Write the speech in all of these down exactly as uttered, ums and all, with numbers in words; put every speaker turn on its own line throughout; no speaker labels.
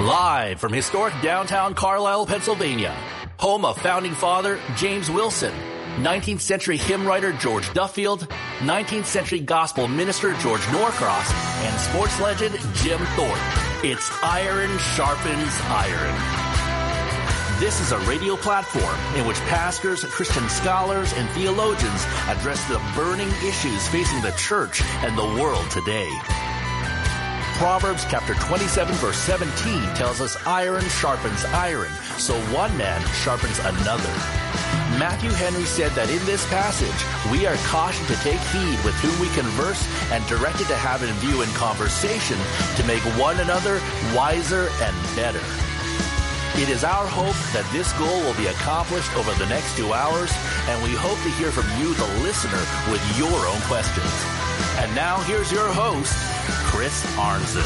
Live from historic downtown Carlisle, Pennsylvania, home of founding father James Wilson, nineteenth century hymn writer George Duffield, nineteenth century gospel minister George Norcross, and sports legend Jim Thorpe. It's Iron Sharpens Iron. This is a radio platform in which pastors, Christian scholars, and theologians address the burning issues facing the church and the world today. Proverbs chapter twenty-seven verse seventeen tells us iron sharpens iron, so one man sharpens another. Matthew Henry said that in this passage, we are cautioned to take heed with whom we converse and directed to have in view in conversation to make one another wiser and better. It is our hope that this goal will be accomplished over the next two hours, and we hope to hear from you, the listener, with your own questions. And now here's your host, Chris Arnzen.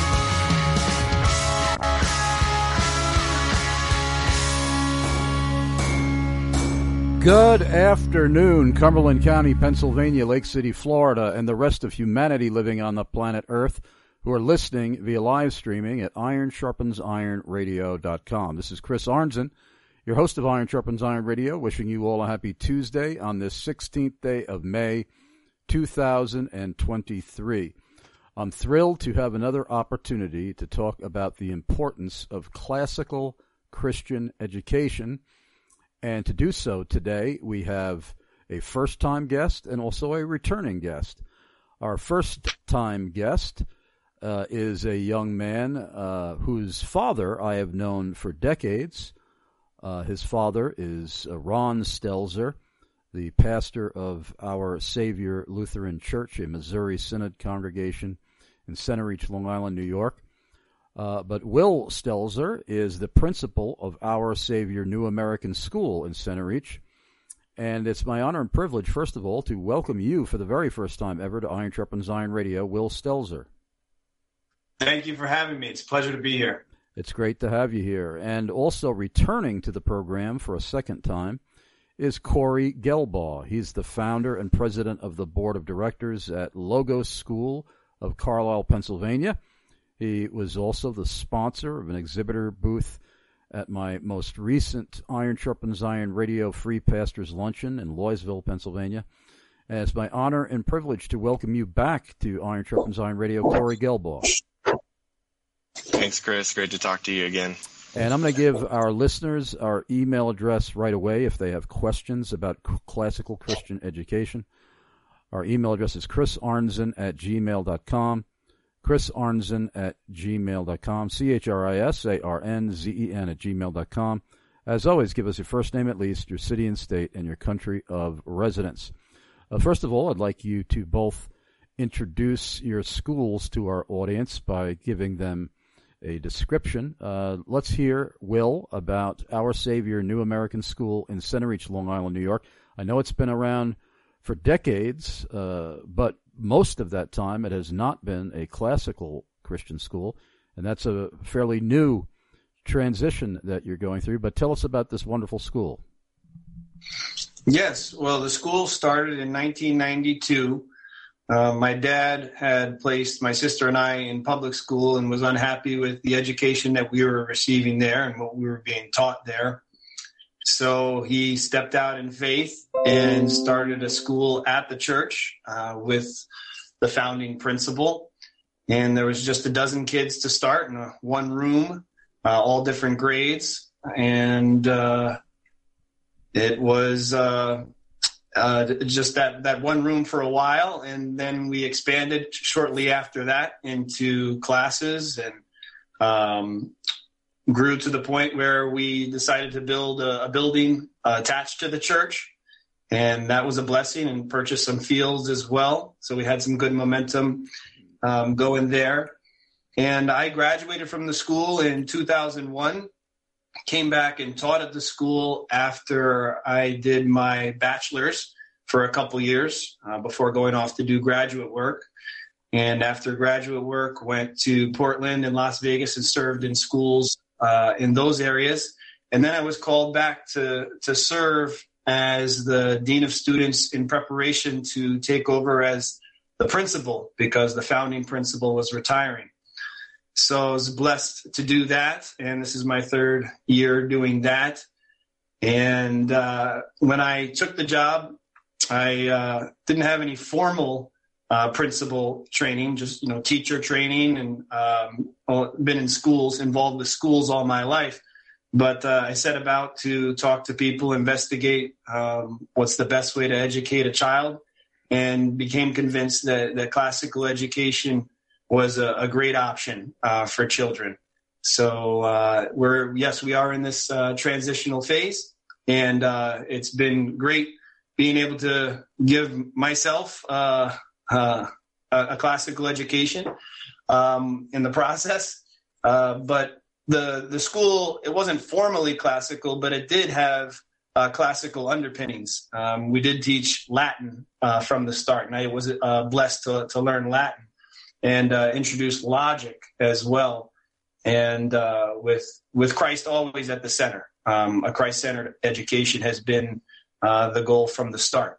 Good afternoon, Cumberland County, Pennsylvania, Lake City, Florida, and the rest of humanity living on the planet Earth who are listening via live streaming at iron sharpens iron radio dot com. This is Chris Arnzen, your host of Iron Sharpens Iron Radio, wishing you all a happy Tuesday on this sixteenth day of May, two thousand twenty-three. I'm thrilled to have another opportunity to talk about the importance of classical Christian education. And to do so today, we have a first-time guest and also a returning guest. Our first-time guest uh, is a young man uh, whose father I have known for decades. Uh, his father is uh, Ron Stelzer, the pastor of Our Savior Lutheran Church, a Missouri Synod congregation in Center Reach, Long Island, New York. Uh, but Will Stelzer is the principal of Our Savior New American School in Center Reach. And it's my honor and privilege, first of all, to welcome you for the very first time ever to Iron Sharpens Iron Radio, Will Stelzer.
Thank you for having me. It's a pleasure to be here.
It's great to have you here. And also returning to the program for a second time is Corey Gelbaugh. He's the founder and president of the board of directors at Logos School of Carlisle, Pennsylvania. He was also the sponsor of an exhibitor booth at my most recent Iron Sharpens Iron Radio Free Pastors Luncheon in Loysville, Pennsylvania. And it's my honor and privilege to welcome you back to Iron Sharpens Iron Radio, Corey Gelbaugh.
Thanks, Chris. Great to talk to you again.
And I'm going to give our listeners our email address right away if they have questions about classical Christian education. Our email address is chrisarnzen at gmail dot com. chrisarnzen at gmail dot com, C H R I S A R N Z E N at gmail dot com. As always, give us your first name at least, your city and state, and your country of residence. Uh, first of all, I'd like you to both introduce your schools to our audience by giving them a description. Uh, let's hear, Will, about Our Savior New American School in Center Reach, Long Island, New York. I know it's been around for decades, uh, but most of that time it has not been a classical Christian school, and that's a fairly new transition that you're going through. But tell us about this wonderful school.
Yes, well, the school started in nineteen ninety-two. Uh, my dad had placed my sister and I in public school and was unhappy with the education that we were receiving there and what we were being taught there. So he stepped out in faith and started a school at the church uh, with the founding principal. And there was just a dozen kids to start in a, one room, uh, all different grades. And uh, it was uh, uh, just that, that one room for a while. And then we expanded shortly after that into classes and um grew to the point where we decided to build a, a building uh, attached to the church. And that was a blessing, and purchased some fields as well. So we had some good momentum um, going there. And I graduated from the school in two thousand one, came back and taught at the school after I did my bachelor's for a couple years uh, before going off to do graduate work. And after graduate work, went to Portland and Las Vegas and served in schools Uh, in those areas. And then I was called back to, to serve as the dean of students in preparation to take over as the principal because the founding principal was retiring. So I was blessed to do that, and this is my third year doing that. And uh, when I took the job, I uh, didn't have any formal uh, principal training, just, you know, teacher training, and um, been in schools, involved with schools all my life. But uh, I set about to talk to people, investigate um, what's the best way to educate a child, and became convinced that, that classical education was a, a great option uh, for children. So uh, we're, yes, we are in this uh, transitional phase, and uh, it's been great being able to give myself uh, uh, a, a classical education um, in the process. Uh, but the the school, it wasn't formally classical, but it did have uh, classical underpinnings. Um, we did teach Latin uh, from the start, and I was uh, blessed to, to learn Latin, and uh, introduce logic as well. And uh, with with Christ always at the center. Um, a Christ-centered education has been uh, the goal from the start.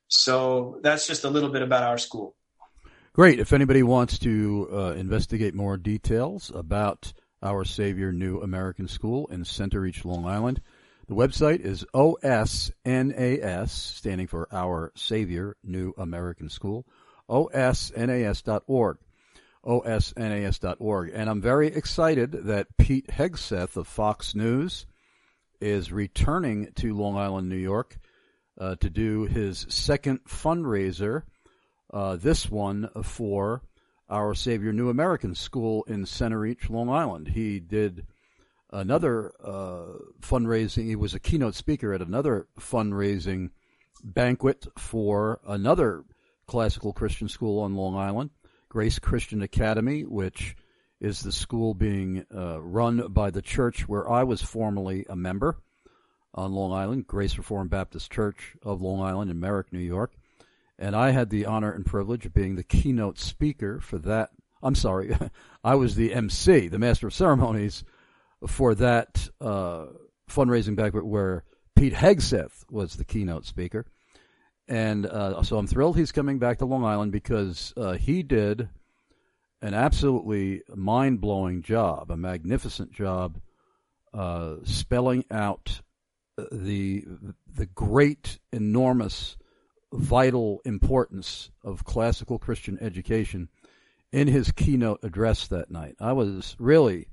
So that's just a little bit about our school.
Great. If anybody wants to uh, investigate more details about Our Savior New American School in Center Reach, Long Island, the website is O S N A S, standing for Our Savior New American School, O S N A S dot org. O S N A S dot org. And I'm very excited that Pete Hegseth of Fox News is returning to Long Island, New York, uh, to do his second fundraiser, uh, this one for Our Savior New American School in Center Reach, Long Island. He did another uh, fundraising. He was a keynote speaker at another fundraising banquet for another classical Christian school on Long Island, Grace Christian Academy, which is the school being uh, run by the church where I was formerly a member on Long Island, Grace Reformed Baptist Church of Long Island in Merrick, New York. And I had the honor and privilege of being the keynote speaker for that. I'm sorry, I was the M C, the Master of Ceremonies, for that uh, fundraising banquet where Pete Hegseth was the keynote speaker. And uh, so I'm thrilled he's coming back to Long Island because uh, he did an absolutely mind-blowing job, a magnificent job, uh, spelling out the the great, enormous, vital importance of classical Christian education in his keynote address that night. I was really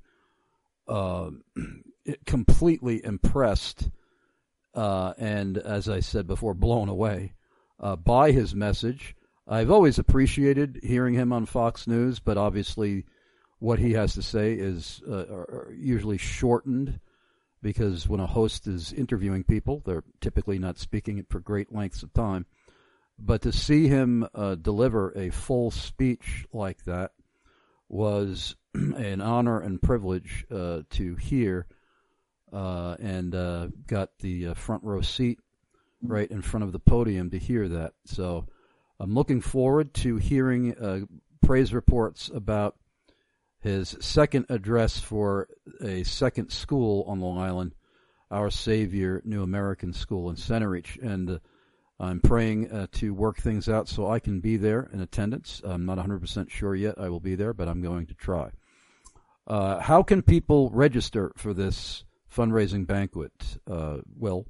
uh, completely impressed uh, and, as I said before, blown away uh, by his message. I've always appreciated hearing him on Fox News, but obviously what he has to say is uh, usually shortened, because when a host is interviewing people, they're typically not speaking for great lengths of time. But to see him uh, deliver a full speech like that was an honor and privilege uh, to hear, uh, and uh, got the uh, front row seat right in front of the podium to hear that. So I'm looking forward to hearing uh, praise reports about his second address for a second school on Long Island, Our Savior New American School in Center Reach. And uh, I'm praying uh, to work things out so I can be there in attendance. I'm not one hundred percent sure yet I will be there, but I'm going to try. Uh, how can people register for this fundraising banquet, uh, Will?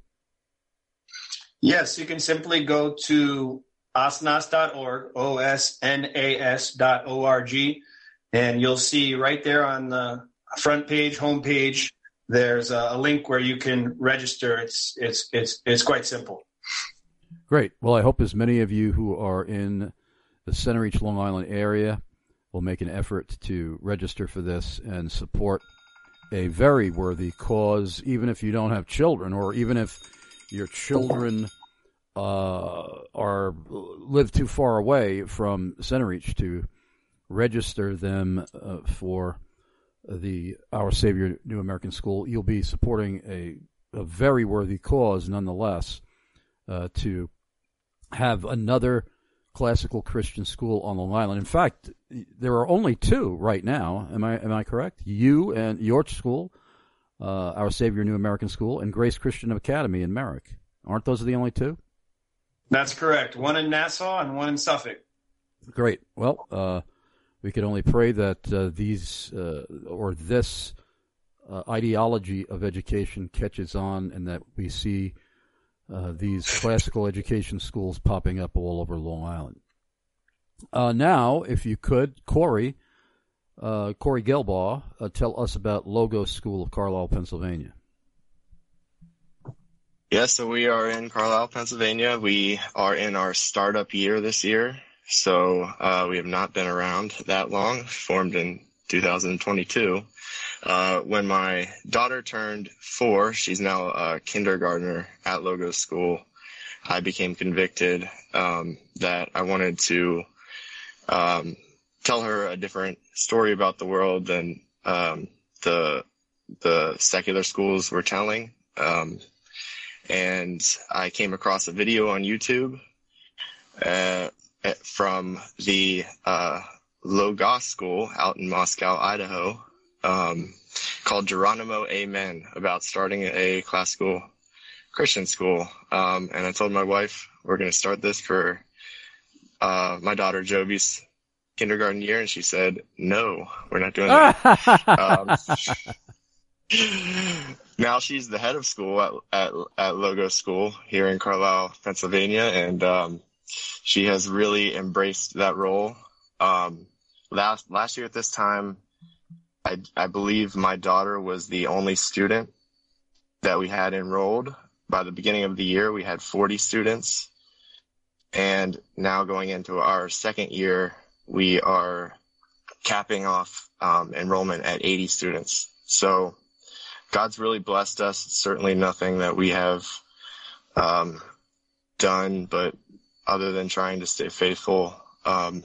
Yes, you can simply go to O S N A S dot org, O S N A S dot O R G, and you'll see right there on the front page, home page, there's a, a link where you can register. It's it's it's it's quite simple.
Great. Well, I hope as many of you who are in the Center Reach, Long Island area will make an effort to register for this and support a very worthy cause, even if you don't have children, or even if your children uh, are live too far away from Center Reach to register them uh, for the Our Savior New American School. You'll be supporting a, a very worthy cause nonetheless, uh, to have another classical Christian school on Long Island. In fact, there are only two right now. Am I am I correct? You and your school, uh, Our Savior New American School, and Grace Christian Academy in Merrick. Aren't those the only two?
That's correct. One in Nassau and one in Suffolk.
Great. Well, uh, we can only pray that uh, these uh, or this uh, ideology of education catches on, and that we see uh, these classical education schools popping up all over Long Island. Uh, now, if you could, Corey, uh, Corey Gelbaugh, uh, tell us about Logos School of Carlisle, Pennsylvania.
Yeah, so we are in Carlisle, Pennsylvania. We are in our startup year this year. So uh, we have not been around that long, formed in two thousand twenty-two. Uh, when my daughter turned four, she's now a kindergartner at Logos School, I became convicted um, that I wanted to um, tell her a different story about the world than um, the the secular schools were telling. Um, and I came across a video on YouTube uh, from the uh, Logos School out in Moscow, Idaho, um, called Geronimo Amen, about starting a classical Christian school. Um, and I told my wife we're going to start this for uh, my daughter Jovi's kindergarten year, and she said, no, we're not doing that. um, now she's the head of school at, at, at Logos School here in Carlisle, Pennsylvania, and um, she has really embraced that role. Um, last last year at this time, I, I believe my daughter was the only student that we had enrolled. By the beginning of the year, we had forty students, and now going into our second year, we are capping off um, enrollment at eighty students. So God's really blessed us. It's certainly nothing that we have um, done, but other than trying to stay faithful um,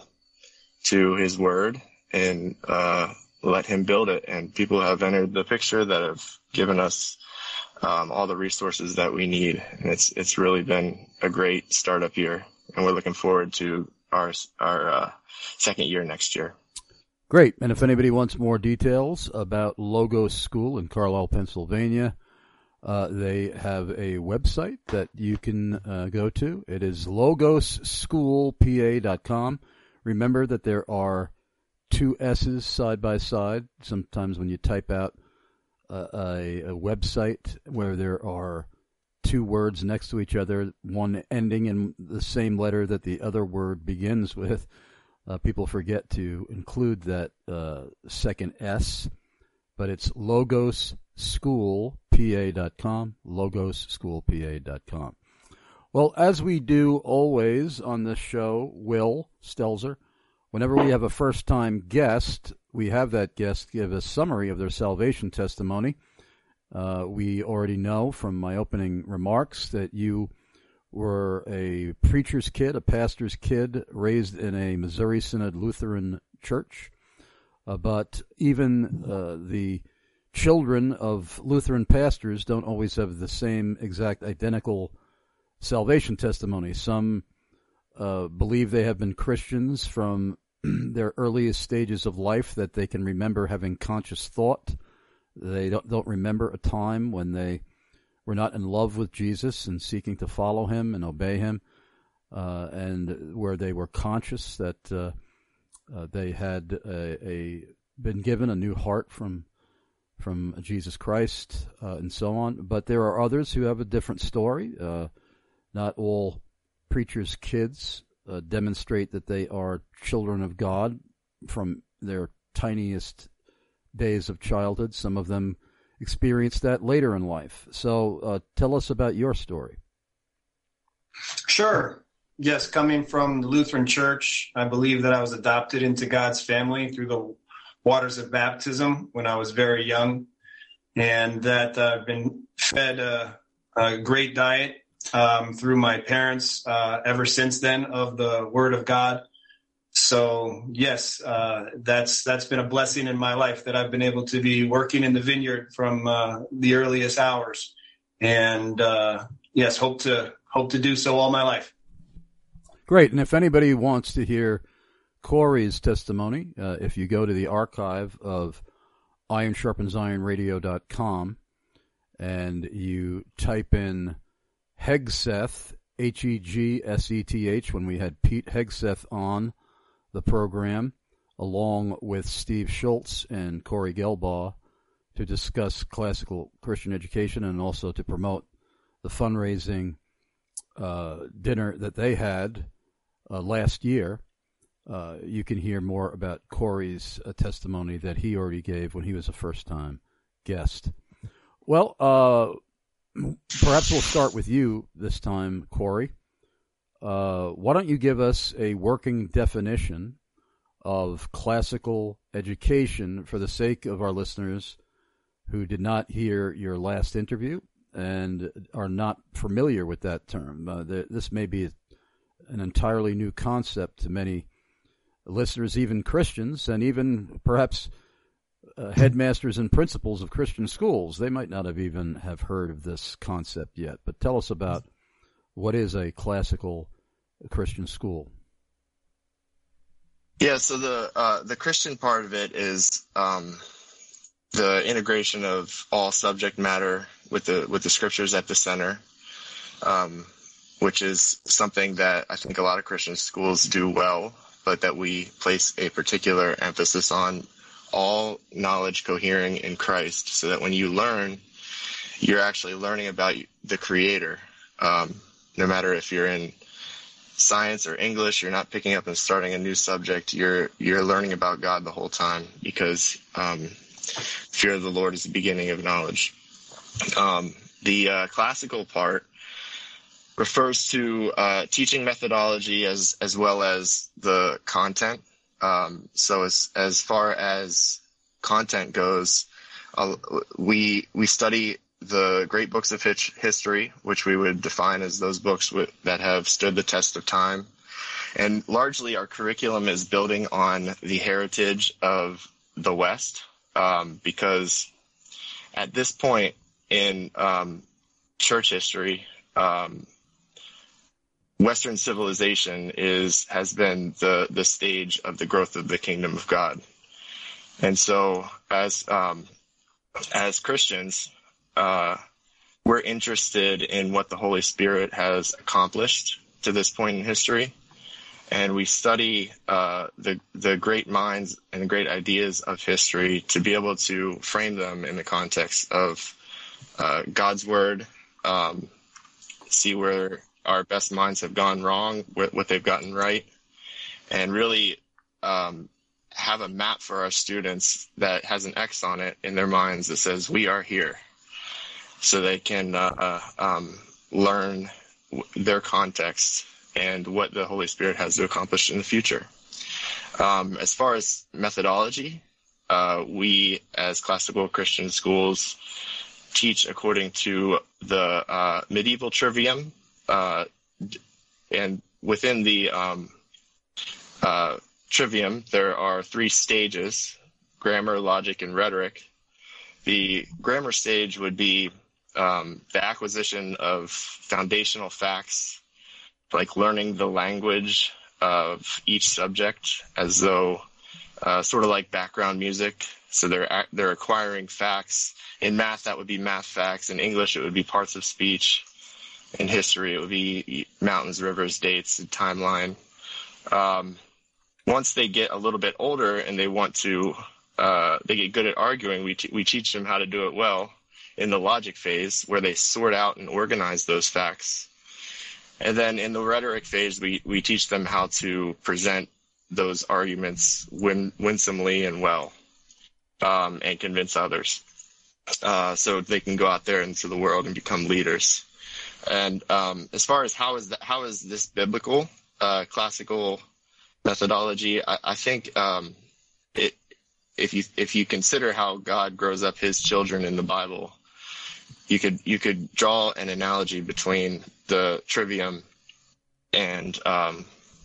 to his word and uh, let him build it. And people have entered the picture that have given us um, all the resources that we need. And it's it's really been a great startup year. And we're looking forward to our, our uh, second year next year.
Great. And if anybody wants more details about Logos School in Carlisle, Pennsylvania, uh, they have a website that you can uh, go to. It is logos school p a dot com. Remember that there are two S's side by side. Sometimes when you type out a, a, a website where there are two words next to each other, one ending in the same letter that the other word begins with, Uh, people forget to include that uh, second S, but it's logos school p a dot com, logos school p a dot com. Well, as we do always on this show, Will Stelzer, whenever we have a first-time guest, we have that guest give a summary of their salvation testimony. Uh, we already know from my opening remarks that you were a preacher's kid, a pastor's kid, raised in a Missouri Synod Lutheran church. Uh, but even uh, the children of Lutheran pastors don't always have the same exact identical salvation testimony. Some uh, believe they have been Christians from their earliest stages of life, that they can remember having conscious thought. They don't, don't remember a time when they were not in love with Jesus and seeking to follow him and obey him, uh, and where they were conscious that uh, uh, they had a, a been given a new heart from from Jesus Christ, uh, and so on. But there are others who have a different story. Uh, not all preachers' kids uh, demonstrate that they are children of God from their tiniest days of childhood. Some of them experienced that later in life. So uh, tell us about your story.
Sure. Yes, coming from the Lutheran Church, I believe that I was adopted into God's family through the waters of baptism when I was very young, and that I've been fed a, a great diet um, through my parents uh, ever since then of the Word of God. So, yes, uh, that's that's been a blessing in my life that I've been able to be working in the vineyard from uh, the earliest hours. And, uh, yes, hope to hope to do so all my life.
Great. And if anybody wants to hear Corey's testimony, uh, if you go to the archive of iron sharpens iron radio dot com and you type in Hegseth, H E G S E T H, when we had Pete Hegseth on the program along with Steve Schultz and Corey Gelbaugh, to discuss classical Christian education and also to promote the fundraising uh, dinner that they had uh, last year. Uh, you can hear more about Corey's uh, testimony that he already gave when he was a first-time guest. Well, uh, perhaps we'll start with you this time, Corey. Uh, why don't you give us a working definition of classical education for the sake of our listeners who did not hear your last interview and are not familiar with that term? Uh, th- this may be an entirely new concept to many listeners, even Christians, and even perhaps uh, headmasters and principals of Christian schools. They might not have even have heard of this concept yet. But tell us about what is a classical Christian school.
Yeah, so the uh, the Christian part of it is um, the integration of all subject matter with the with the scriptures at the center, um, which is something that I think a lot of Christian schools do well, but that we place a particular emphasis on all knowledge cohering in Christ, so that when you learn, you're actually learning about the Creator. Um, no matter if you're in science or English, you're not picking up and starting a new subject. You're you're learning about God the whole time, because um, fear of the Lord is the beginning of knowledge. Um, the uh, classical part refers to uh, teaching methodology as as well as the content. Um, so as as far as content goes, uh, we we study the great books of history, which we would define as those books w- that have stood the test of time. And largely our curriculum is building on the heritage of the West, um, because at this point in um, church history, um, Western civilization is has been the, the stage of the growth of the kingdom of God. And so as um, as Christians, Uh, we're interested in what the Holy Spirit has accomplished to this point in history, and we study uh, the the great minds and great ideas of history to be able to frame them in the context of uh, God's Word, um, see where our best minds have gone wrong, what, what they've gotten right, and really um, have a map for our students that has an X on it in their minds that says, "We are here," so they can uh, uh, um, learn w- their context and what the Holy Spirit has to accomplish in the future. Um, as far as methodology, uh, we as classical Christian schools teach according to the uh, medieval trivium, uh, and within the um, uh, trivium there are three stages: grammar, logic, and rhetoric. The grammar stage would be Um, the acquisition of foundational facts, like learning the language of each subject as though uh, sort of like background music. So they're they're acquiring facts. In math, that would be math facts. In English, it would be parts of speech. In history, it would be mountains, rivers, dates, and timeline. Um, once they get a little bit older and they want to, uh, they get good at arguing, we t- we teach them how to do it well in the logic phase, where they sort out and organize those facts. And then in the rhetoric phase, we, we teach them how to present those arguments win, winsomely and well, um, and convince others. Uh, so they can go out there into the world and become leaders. And um, as far as how is that, how is this biblical, uh, classical methodology, I, I think um, it, if you if you consider how God grows up his children in the Bible, You could you could draw an analogy between the trivium and um,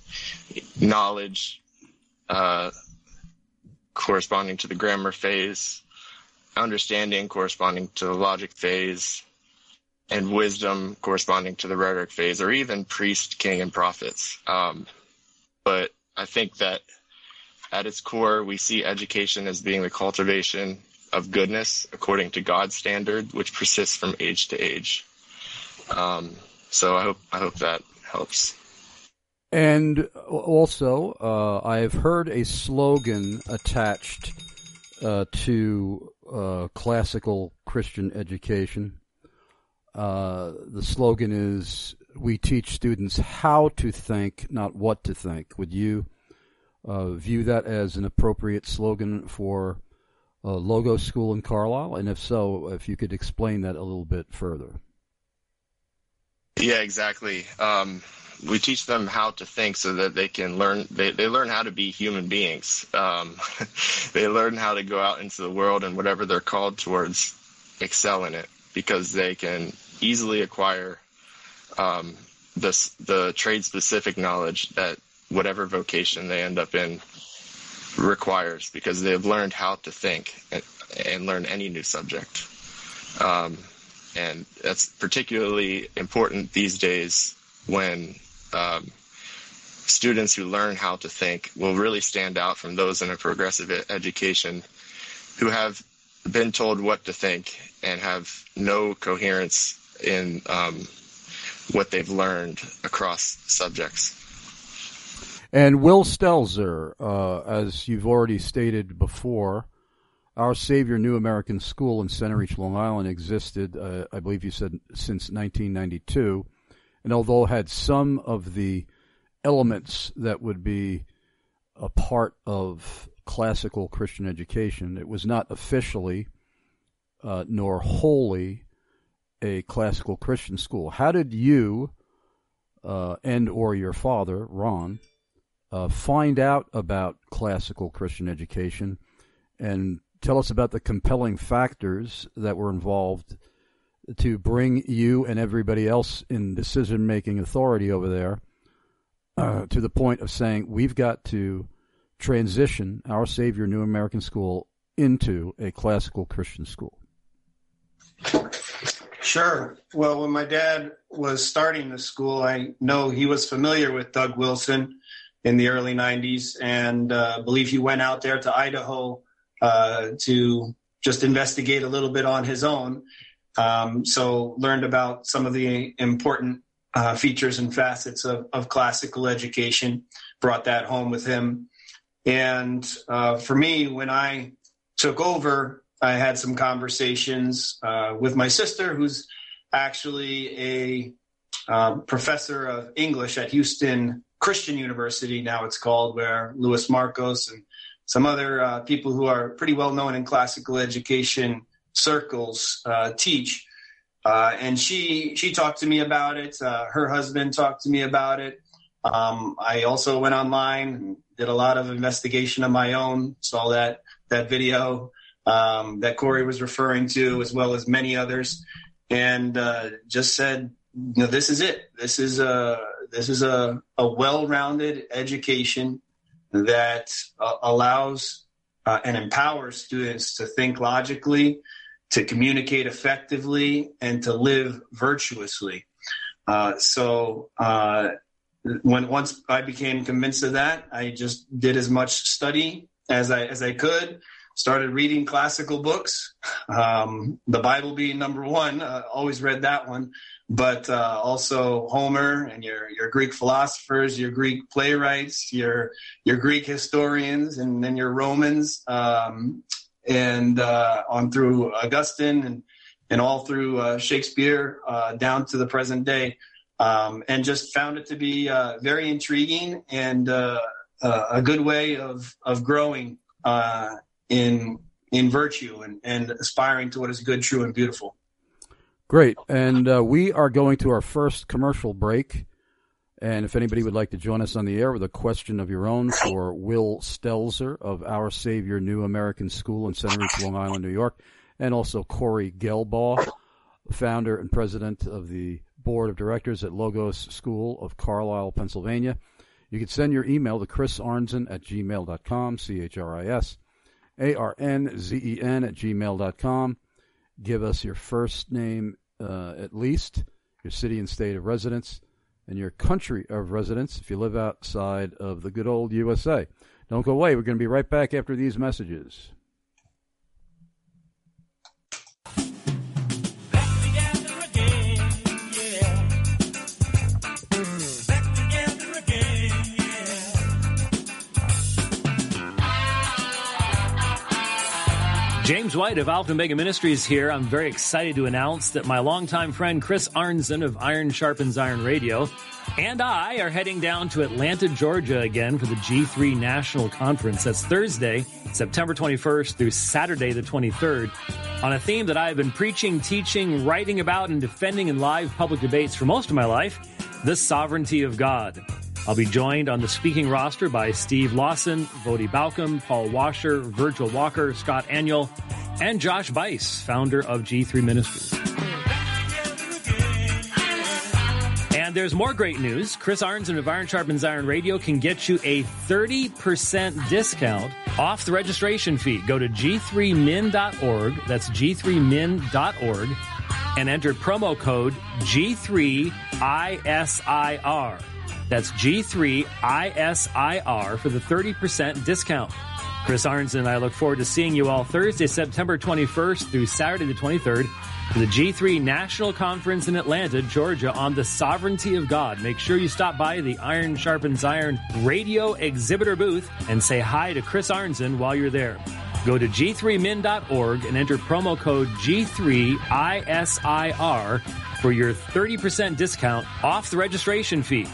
knowledge uh, corresponding to the grammar phase, understanding corresponding to the logic phase, and wisdom corresponding to the rhetoric phase, or even priest, king, and prophets. Um, but I think that at its core, we see education as being the cultivation of goodness according to God's standard, which persists from age to age. Um, so I hope I hope that helps.
And also, uh, I have heard a slogan attached uh, to uh, classical Christian education. Uh, the slogan is, we teach students how to think, not what to think. Would you uh, view that as an appropriate slogan for uh, Logos School in Carlisle? And if so, if you could explain that a little bit further.
Yeah, exactly. Um, we teach them how to think so that they can learn, they, they learn how to be human beings. Um, they learn how to go out into the world and whatever they're called towards, excel in it, because they can easily acquire um, the, the trade-specific knowledge that whatever vocation they end up in requires, because they've learned how to think and, and learn any new subject. Um, and that's particularly important these days when um, students who learn how to think will really stand out from those in a progressive education who have been told what to think and have no coherence in um, what they've learned across subjects.
And Will Stelzer, uh, as you've already stated before, Our Savior New American School in Center Reach, Long Island existed, uh, I believe you said, since nineteen ninety-two. And although it had some of the elements that would be a part of classical Christian education, it was not officially uh, nor wholly a classical Christian school. How did you uh, and or your father, Ron, uh, find out about classical Christian education, and tell us about the compelling factors that were involved to bring you and everybody else in decision-making authority over there uh, to the point of saying, we've got to transition Our Savior New American School into a classical Christian school?
Sure. Well, when my dad was starting the school, I know he was familiar with Doug Wilson in the early nineties, and uh, believe he went out there to Idaho uh, to just investigate a little bit on his own. Um, so learned about some of the important uh, features and facets of, of classical education, brought that home with him. And uh, for me, when I took over, I had some conversations uh, with my sister, who's actually a uh, professor of English at Houston Christian University, now it's called, where Louis Marcos and some other uh, people who are pretty well known in classical education circles uh, teach. Uh, and she she talked to me about it. Uh, her husband talked to me about it. Um, I also went online and did a lot of investigation of my own, saw that that video um, that Corey was referring to, as well as many others, and uh, just said, you know, this is it. This is a this is a, a well-rounded education that uh, allows uh, and empowers students to think logically, to communicate effectively, and to live virtuously. Uh, so uh, when once I became convinced of that, I just did as much study as I as I could. Started reading classical books, um, the Bible being number one. Uh, always read that one, but uh, also Homer and your your Greek philosophers, your Greek playwrights, your your Greek historians, and then your Romans, um, and uh, on through Augustine and and all through uh, Shakespeare uh, down to the present day, um, and just found it to be uh, very intriguing and uh, uh, a good way of of growing Uh, in in virtue and, and aspiring to what is good, true, and beautiful.
Great. And uh, we are going to our first commercial break. And if anybody would like to join us on the air with a question of your own for Will Stelzer of Our Savior New American School in Center Reach, Long Island, New York, and also Corey Gelbaugh, founder and president of the board of directors at Logos School of Carlisle, Pennsylvania, you can send your email to chris arnzen at gmail dot com, C H R I S A R N Z E N at gmail dot com. Give us your first name uh, at least, your city and state of residence, and your country of residence if you live outside of the good old U S A. Don't go away. We're going to be right back after these messages.
James White of Alpha Omega Ministries here. I'm very excited to announce that my longtime friend Chris Arnzen of Iron Sharpens Iron Radio and I are heading down to Atlanta, Georgia again for the G three National Conference. That's Thursday, September twenty-first through Saturday the twenty-third on a theme that I've been preaching, teaching, writing about, and defending in live public debates for most of my life, the sovereignty of God. I'll be joined on the speaking roster by Steve Lawson, Vodi Balcom, Paul Washer, Virgil Walker, Scott Aniol, and Josh Bice, founder of G three Ministries. And there's more great news. Chris Arnzen of Iron Sharpens Iron Radio can get you a thirty percent discount off the registration fee. Go to G three min dot org. That's G three min dot org. And enter promo code G three I S I R. That's G three I S I R for the thirty percent discount. Chris Arnzen and I look forward to seeing you all Thursday, September twenty-first through Saturday the twenty-third for the G three National Conference in Atlanta, Georgia on the sovereignty of God. Make sure you stop by the Iron Sharpens Iron radio exhibitor booth and say hi to Chris Arnzen while you're there. Go to G three min dot org and enter promo code G three I S I R for your thirty percent discount off the registration fee.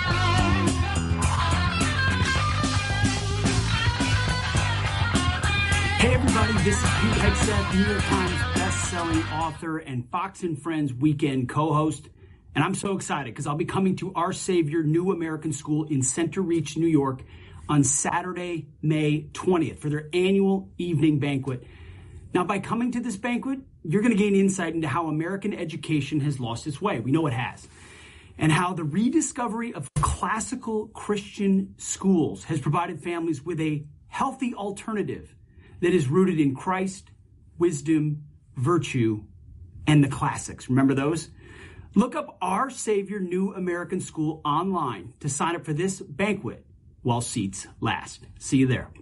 Hey everybody, this is Pete Hegseth, New York Times best-selling author and Fox and Friends weekend co-host. And I'm so excited because I'll be coming to Our Savior New American School in Center Reach, New York on Saturday, May twentieth for their annual evening banquet. Now, by coming to this banquet, you're going to gain insight into how American education has lost its way. We know it has. And how the rediscovery of classical Christian schools has provided families with a healthy alternative that is rooted in Christ, wisdom, virtue, and the classics. Remember those? Look up Our Savior New American School online to sign up for this banquet while seats last. See you there.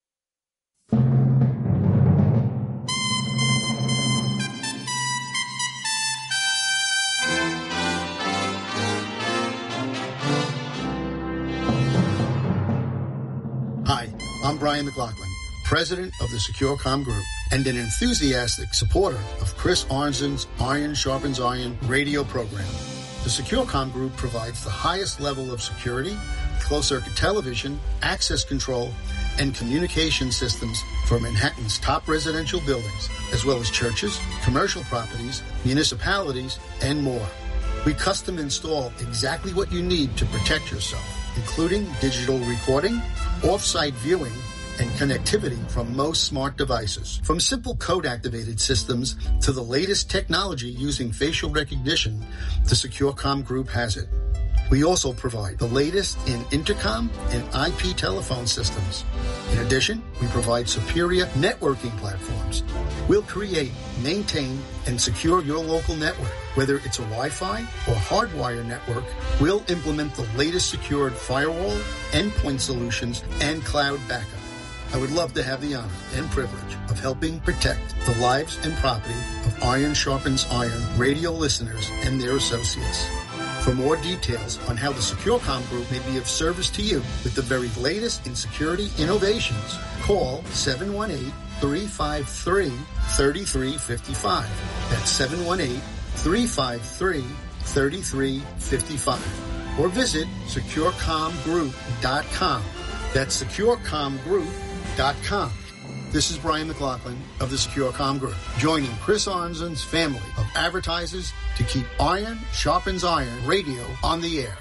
Hi, I'm Brian McLaughlin, president of the SecureCom Group and an enthusiastic supporter of Chris Arnzen's Iron Sharpens Iron radio program. The SecureCom Group provides the highest level of security, closed-circuit television, access control, and communication systems for Manhattan's top residential buildings, as well as churches, commercial properties, municipalities, and more. We custom install exactly what you need to protect yourself, including digital recording, off-site viewing, and connectivity from most smart devices. From simple code-activated systems to the latest technology using facial recognition, the SecureCom Group has it. We also provide the latest in intercom and I P telephone systems. In addition, we provide superior networking platforms. We'll create, maintain, and secure your local network. Whether it's a Wi-Fi or hardwire network, we'll implement the latest secured firewall, endpoint solutions, and cloud backup. I would love to have the honor and privilege of helping protect the lives and property of Iron Sharpens Iron radio listeners and their associates. For more details on how the SecureCom Group may be of service to you with the very latest in security innovations, call seven one eight, three five three, three three five five. That's seven one eight, three five three, three three five five. Or visit secure com group dot com. That's secure com group dot com. This is Brian McLaughlin of the SecureCom Group, joining Chris Arnzen's family of advertisers to keep Iron Sharpens Iron radio on the air.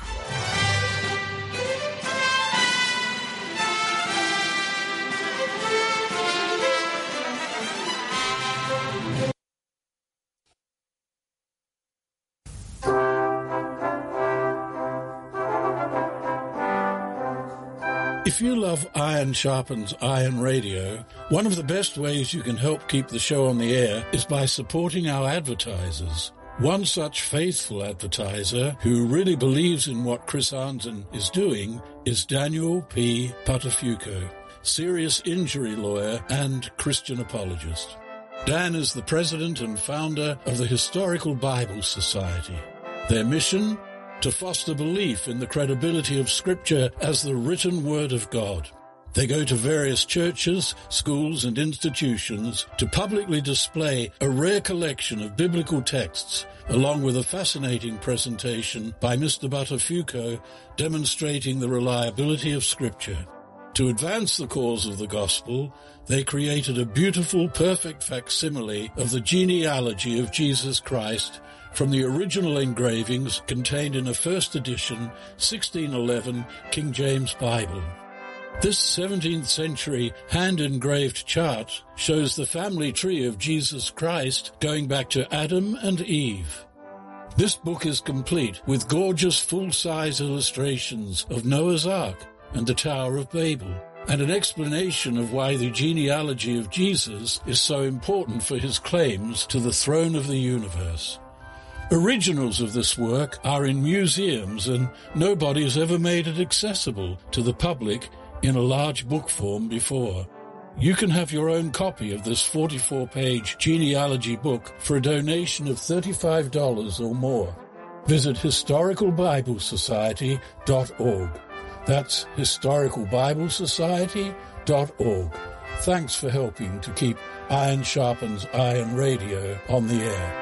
If you love Iron Sharpens Iron Radio, one of the best ways you can help keep the show on the air is by supporting our advertisers. One such faithful advertiser who really believes in what Chris Arnzen is doing is Daniel P. Patafuco, serious injury lawyer and Christian apologist. Dan is the president and founder of the Historical Bible Society. Their mission? To foster belief in the credibility of Scripture as the written Word of God. They go to various churches, schools, and institutions to publicly display a rare collection of biblical texts, along with a fascinating presentation by Mister Buttafuoco demonstrating the reliability of Scripture. To advance the cause of the gospel, they created a beautiful, perfect facsimile of the genealogy of Jesus Christ from the original engravings contained in a first edition sixteen eleven King James Bible. This seventeenth century hand-engraved chart shows the family tree of Jesus Christ going back to Adam and Eve. This book is complete with gorgeous full-size illustrations of Noah's Ark and the Tower of Babel, and an explanation of why the genealogy of Jesus is so important for his claims to the throne of the universe. Originals of this work are in museums, and nobody has ever made it accessible to the public in a large book form before. You can have your own copy of this forty-four page genealogy book for a donation of thirty-five dollars or more. Visit historical bible society dot org. That's historical bible society dot org. Thanks for helping to keep Iron Sharpens Iron Radio on the air.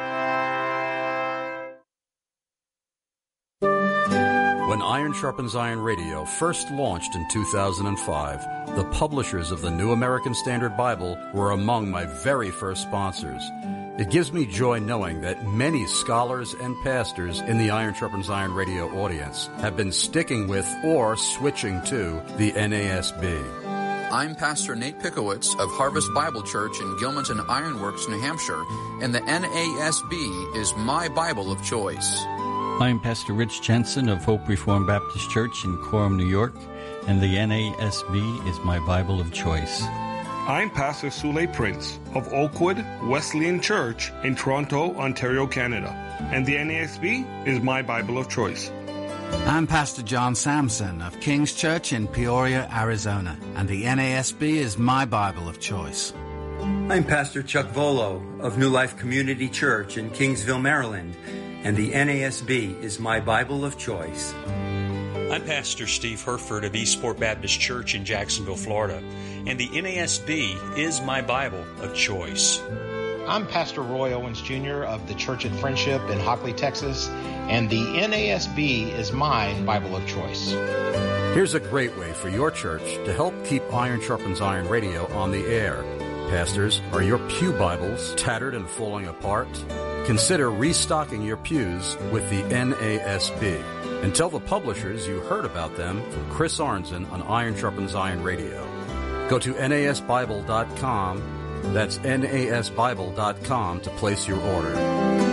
When Iron Sharpens Iron Radio first launched in two thousand five, the publishers of the New American Standard Bible were among my very first sponsors. It gives me joy knowing that many scholars and pastors in the Iron Sharpens Iron Radio audience have been sticking with or switching to the N A S B.
I'm Pastor Nate Pickowitz of Harvest Bible Church in Gilmanton Ironworks, New Hampshire, and the N A S B is my Bible of choice.
I'm Pastor Rich Jensen of Hope Reformed Baptist Church in Coram, New York, and the N A S B is my Bible of choice.
I'm Pastor Sule Prince of Oakwood Wesleyan Church in Toronto, Ontario, Canada, and the N A S B is my Bible of choice.
I'm Pastor John Sampson of King's Church in Peoria, Arizona, and the N A S B is my Bible of choice.
I'm Pastor Chuck Volo of New Life Community Church in Kingsville, Maryland, and the N A S B is my Bible of choice.
I'm Pastor Steve Herford of Eastport Baptist Church in Jacksonville, Florida, and the N A S B is my Bible of choice.
I'm Pastor Roy Owens Junior of the Church at Friendship in Hockley, Texas, and the N A S B is my Bible of choice.
Here's a great way for your church to help keep Iron Sharpens Iron Radio on the air. Pastors, are your pew Bibles tattered and falling apart? Consider restocking your pews with the N A S B. And tell the publishers you heard about them from Chris Arnzen on Iron Sharpens Iron Radio. Go to N A S Bible dot com. That's N A S Bible dot com to place your order.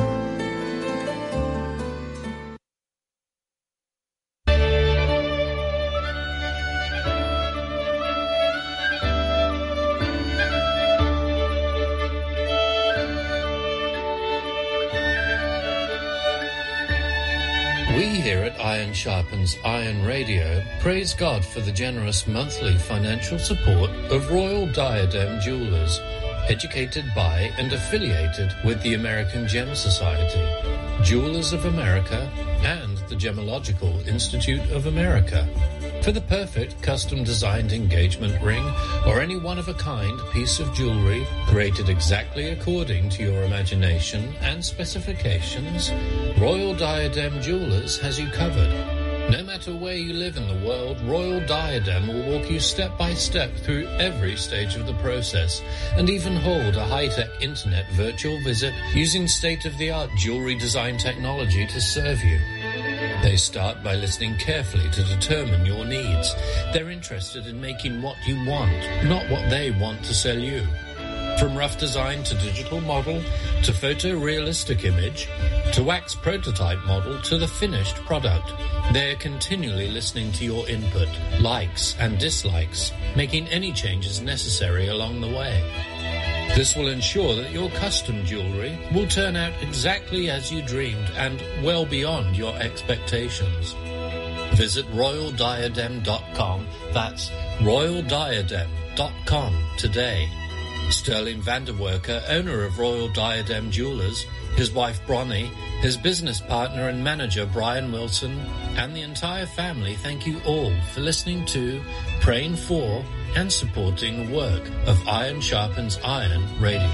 Iron Sharpens Iron Radio praise God for the generous monthly financial support of Royal Diadem Jewelers, educated by and affiliated with the American Gem Society, Jewelers of America, and the Gemological Institute of America. For the perfect custom-designed engagement ring or any one-of-a-kind piece of jewelry created exactly according to your imagination and specifications, Royal Diadem Jewelers has you covered. No matter where you live in the world, Royal Diadem will walk you step by step through every stage of the process and even hold a high-tech internet virtual visit using state-of-the-art jewelry design technology to serve you. They start by listening carefully to determine your needs. They're interested in making what you want, not what they want to sell you. From rough design to digital model, to photorealistic image, to wax prototype model, to the finished product, they're continually listening to your input, likes and dislikes, making any changes necessary along the way. This will ensure that your custom jewelry will turn out exactly as you dreamed and well beyond your expectations. Visit royal diadem dot com. That's royal diadem dot com today. Sterling Vanderwerker, owner of Royal Diadem Jewelers, his wife Bronnie, his business partner and manager Brian Wilson, and the entire family thank you all for listening to, praying for, and supporting the work of Iron Sharpens Iron Radio.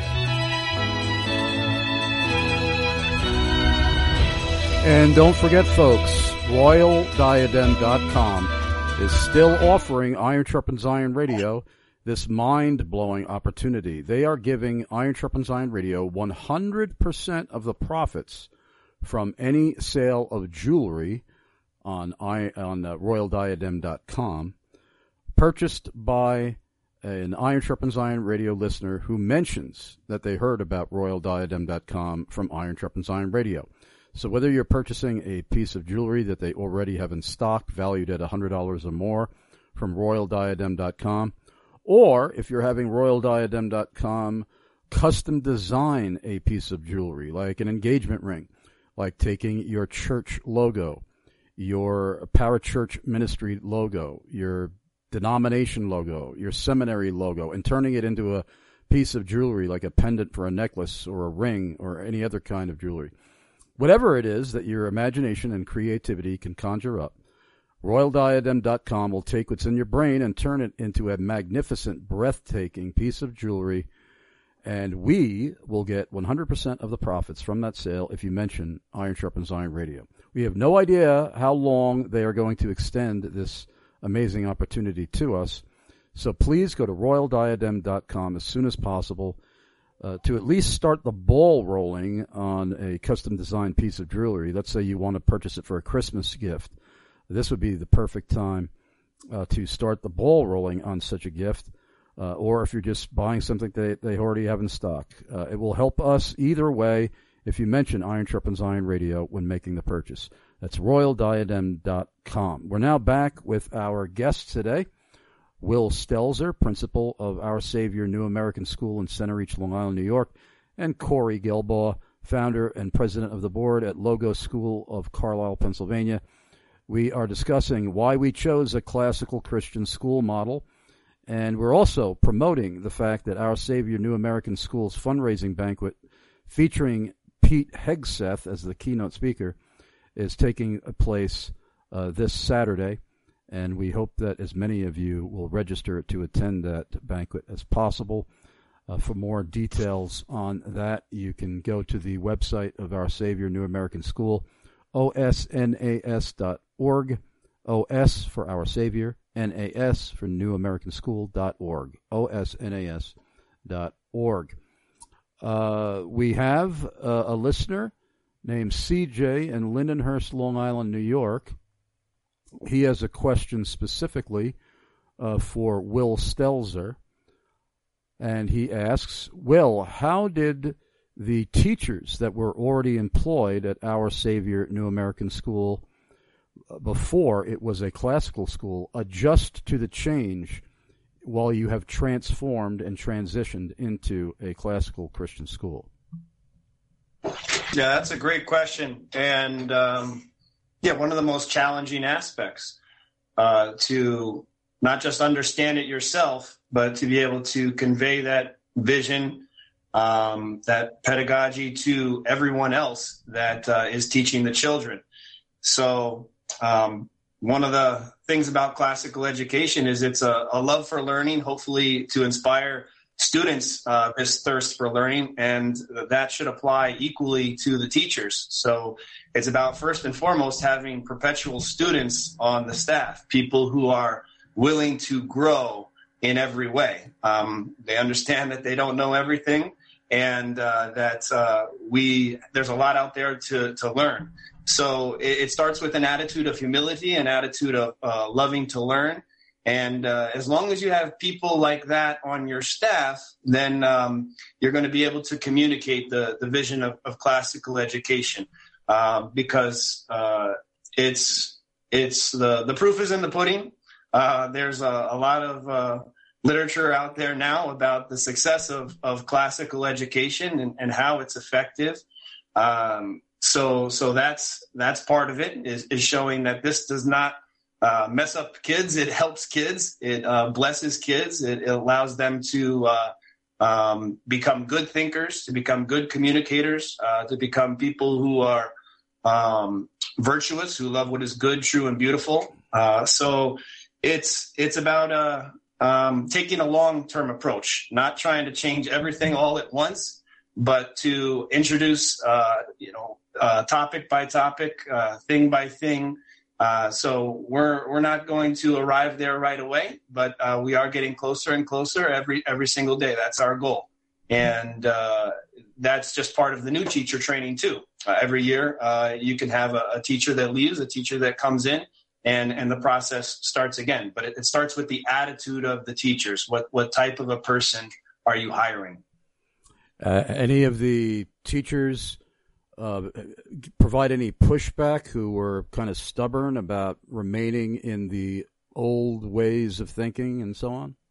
And don't forget, folks, Royal Diadem dot com is still offering Iron Sharpens Iron Radio this mind-blowing opportunity. They are giving Iron Sharpens Iron Radio one hundred percent of the profits from any sale of jewelry on on uh, Royal Diadem dot com purchased by an Iron Sharpens Iron Radio listener who mentions that they heard about Royal Diadem dot com from Iron Sharpens Iron Radio. So whether you're purchasing a piece of jewelry that they already have in stock valued at one hundred dollars or more from Royal Diadem dot com, or if you're having Royal Diadem dot com custom design a piece of jewelry, like an engagement ring, like taking your church logo, your parachurch ministry logo, your denomination logo, your seminary logo, and turning it into a piece of jewelry like a pendant for a necklace or a ring or any other kind of jewelry. Whatever it is that your imagination and creativity can conjure up, Royal Diadem dot com will take what's in your brain and turn it into a magnificent, breathtaking piece of jewelry, and we will get one hundred percent of the profits from that sale if you mention Iron Sharpens Iron Radio. We have no idea how long they are going to extend this amazing opportunity to us, so please go to Royal Diadem dot com as soon as possible uh, to at least start the ball rolling on a custom-designed piece of jewelry. Let's say you want to purchase it for a Christmas gift. This would be the perfect time uh, to start the ball rolling on such a gift, uh, or if you're just buying something that they, they already have in stock. Uh, it will help us either way if you mention Iron Sharpens Iron Radio when making the purchase. That's Royal Diadem dot com. We're now back with our guest today, Will Stelzer, principal of Our Savior New American School in Center Reach, Long Island, New York, and Corey Gelbaugh, founder and president of the board at Logos School of Carlisle, Pennsylvania. We are discussing why we chose a classical Christian school model, and we're also promoting the fact that Our Savior New American School's fundraising banquet featuring Pete Hegseth as the keynote speaker is taking place uh, this Saturday, and we hope that as many of you will register to attend that banquet as possible. Uh, for more details on that, you can go to the website of Our Savior New American School, O S N A S dot org, O S for Our Savior, N A S for New American School dot org, O S N A S dot org. Uh, we have uh, a listener named C J in Lindenhurst, Long Island, New York. He has a question specifically uh, for Will Stelzer, and he asks, Will, how did the teachers that were already employed at Our Savior New American School before it was a classical school adjust to the change while you have transformed and transitioned into a classical Christian school?
Yeah, that's a great question. And, um, yeah, one of the most challenging aspects uh, to not just understand it yourself, but to be able to convey that vision, um, that pedagogy to everyone else that uh, is teaching the children. So um, one of the things about classical education is it's a, a love for learning, hopefully to inspire students uh, this thirst for learning, and that should apply equally to the teachers. So it's about, first and foremost, having perpetual students on the staff, people who are willing to grow in every way. Um, they understand that they don't know everything, and uh, that uh, we there's a lot out there to, to learn. So it, it starts with an attitude of humility, an attitude of uh, loving to learn. And uh, as long as you have people like that on your staff, then um, you're going to be able to communicate the, the vision of, of classical education, uh, because uh, it's it's the, the proof is in the pudding. Uh, there's a, a lot of uh, literature out there now about the success of, of classical education and, and how it's effective. Um, so so that's that's part of it, is, is showing that this does not Uh, mess up kids. It helps kids. It uh, blesses kids. It, it allows them to uh, um, become good thinkers, to become good communicators, uh, to become people who are um, virtuous, who love what is good, true, and beautiful. Uh, so it's it's about uh, um, taking a long-term approach, not trying to change everything all at once, but to introduce, uh, you know, uh, topic by topic, uh, thing by thing. Uh, so we're we're not going to arrive there right away, but uh, we are getting closer and closer every every single day. That's our goal, and uh, that's just part of the new teacher training too. Uh, every year, uh, you can have a, a teacher that leaves, a teacher that comes in, and and the process starts again. But it, it starts with the attitude of the teachers. What what type of a person are you hiring?
Uh, any of the teachers uh, provide any pushback who were kind of stubborn about remaining in the old ways of thinking and so on?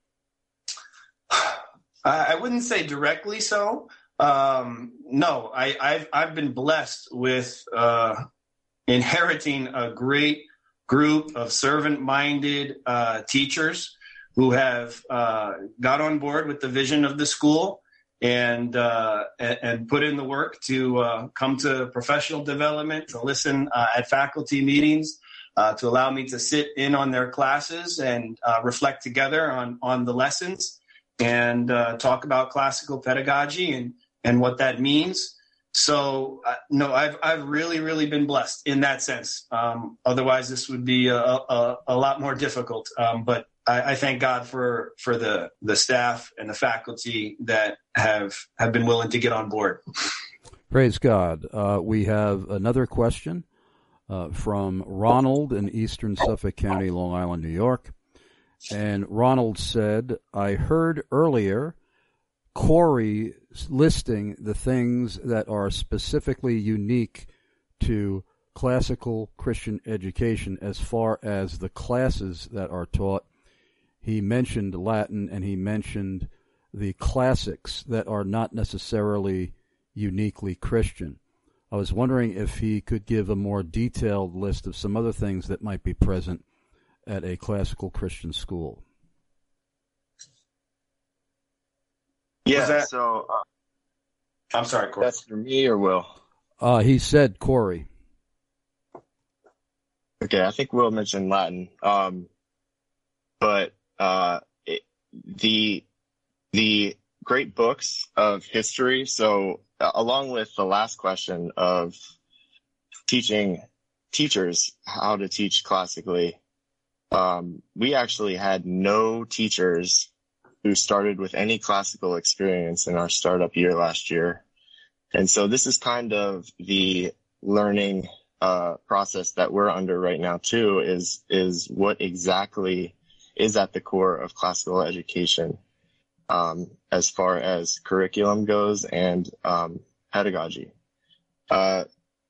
I wouldn't say directly so. Um, no, I, I've I've been blessed with uh, inheriting a great group of servant-minded uh, teachers who have uh, got on board with the vision of the school and uh, and, and put in the work to uh, come to professional development, to listen uh, at faculty meetings, uh, to allow me to sit in on their classes and uh, reflect together on on the lessons and uh, talk about classical pedagogy and, and what that means. So, uh, no, I've I've really, really been blessed in that sense. Um, otherwise, this would be a, a, a lot more difficult. Um, but I, I thank God for for the, the staff and the faculty that have, have been willing to get on board.
Praise God. Uh, we have another question uh, from Ronald in eastern Suffolk County, Long Island, New York. And Ronald said, I heard earlier Corey listing the things that are specifically unique to classical Christian education as far as the classes that are taught. He mentioned Latin and he mentioned the classics that are not necessarily uniquely Christian. I was wondering if he could give a more detailed list of some other things that might be present at a classical Christian school.
Yeah,
that,
so... Uh,
I'm sorry, Corey.
That's for me or Will?
Uh, he said Corey.
Okay, I think Will mentioned Latin. Um, but uh, it, the the great books of history, so uh, along with the last question of teaching teachers how to teach classically, Um, we actually had no teachers who started with any classical experience in our startup year last year. And so this is kind of the learning uh, process that we're under right now too, is, is what exactly is at the core of classical education um, as far as curriculum goes and um, pedagogy. Uh,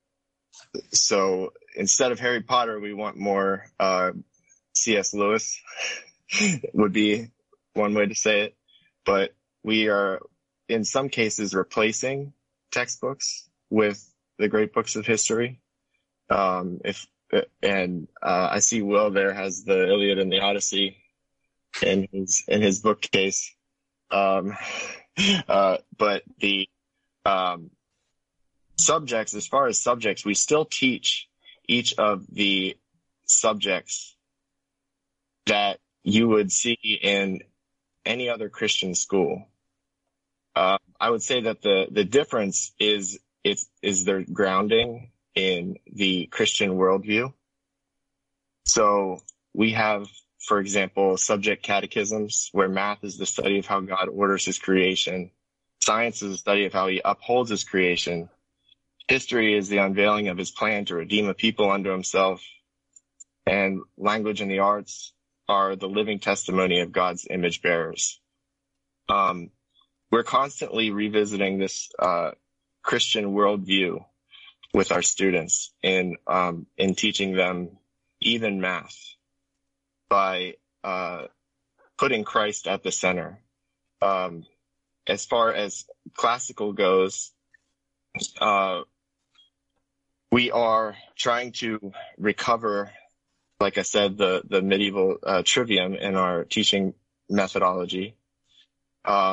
so instead of Harry Potter, we want more uh, C S Lewis would be one way to say it, but we are in some cases replacing textbooks with the great books of history. Um, if and uh, I see Will there has the Iliad and the Odyssey in his in his bookcase, um, uh, but the um, subjects, as far as subjects, we still teach each of the subjects that you would see in any other Christian school. Uh, I would say that the, the difference is, it's, is their grounding in the Christian worldview. So we have, for example, subject catechisms where math is the study of how God orders his creation. Science is the study of how he upholds his creation. History is the unveiling of his plan to redeem a people unto himself. And language and the arts are the living testimony of God's image bearers. Um, we're constantly revisiting this uh, Christian worldview with our students in um, in teaching them even math by uh, putting Christ at the center. Um, as far as classical goes, uh, we are trying to recover, like I said, the, the medieval uh, trivium in our teaching methodology. Um,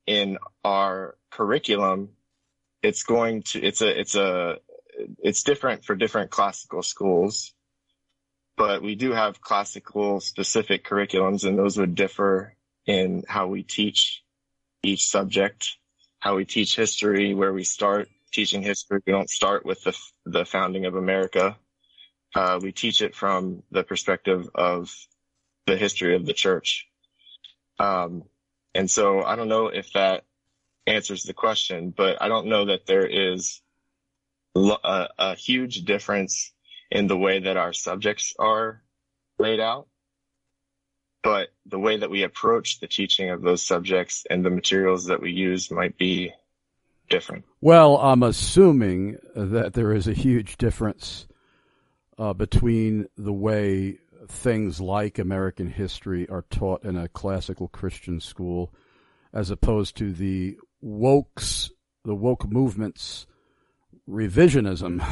in our curriculum, it's going to, it's a, it's a, it's different for different classical schools, but we do have classical specific curriculums, and those would differ in how we teach each subject, how we teach history, where we start teaching history. We don't start with the, the founding of America. Uh, we teach it from the perspective of the history of the church. Um, and so I don't know if that answers the question, but I don't know that there is a, a huge difference in the way that our subjects are laid out, but the way that we approach the teaching of those subjects and the materials that we use might be different.
Well, I'm assuming that there is a huge difference uh, between the way things like American history are taught in a classical Christian school as opposed to the wokes, the woke movement's revisionism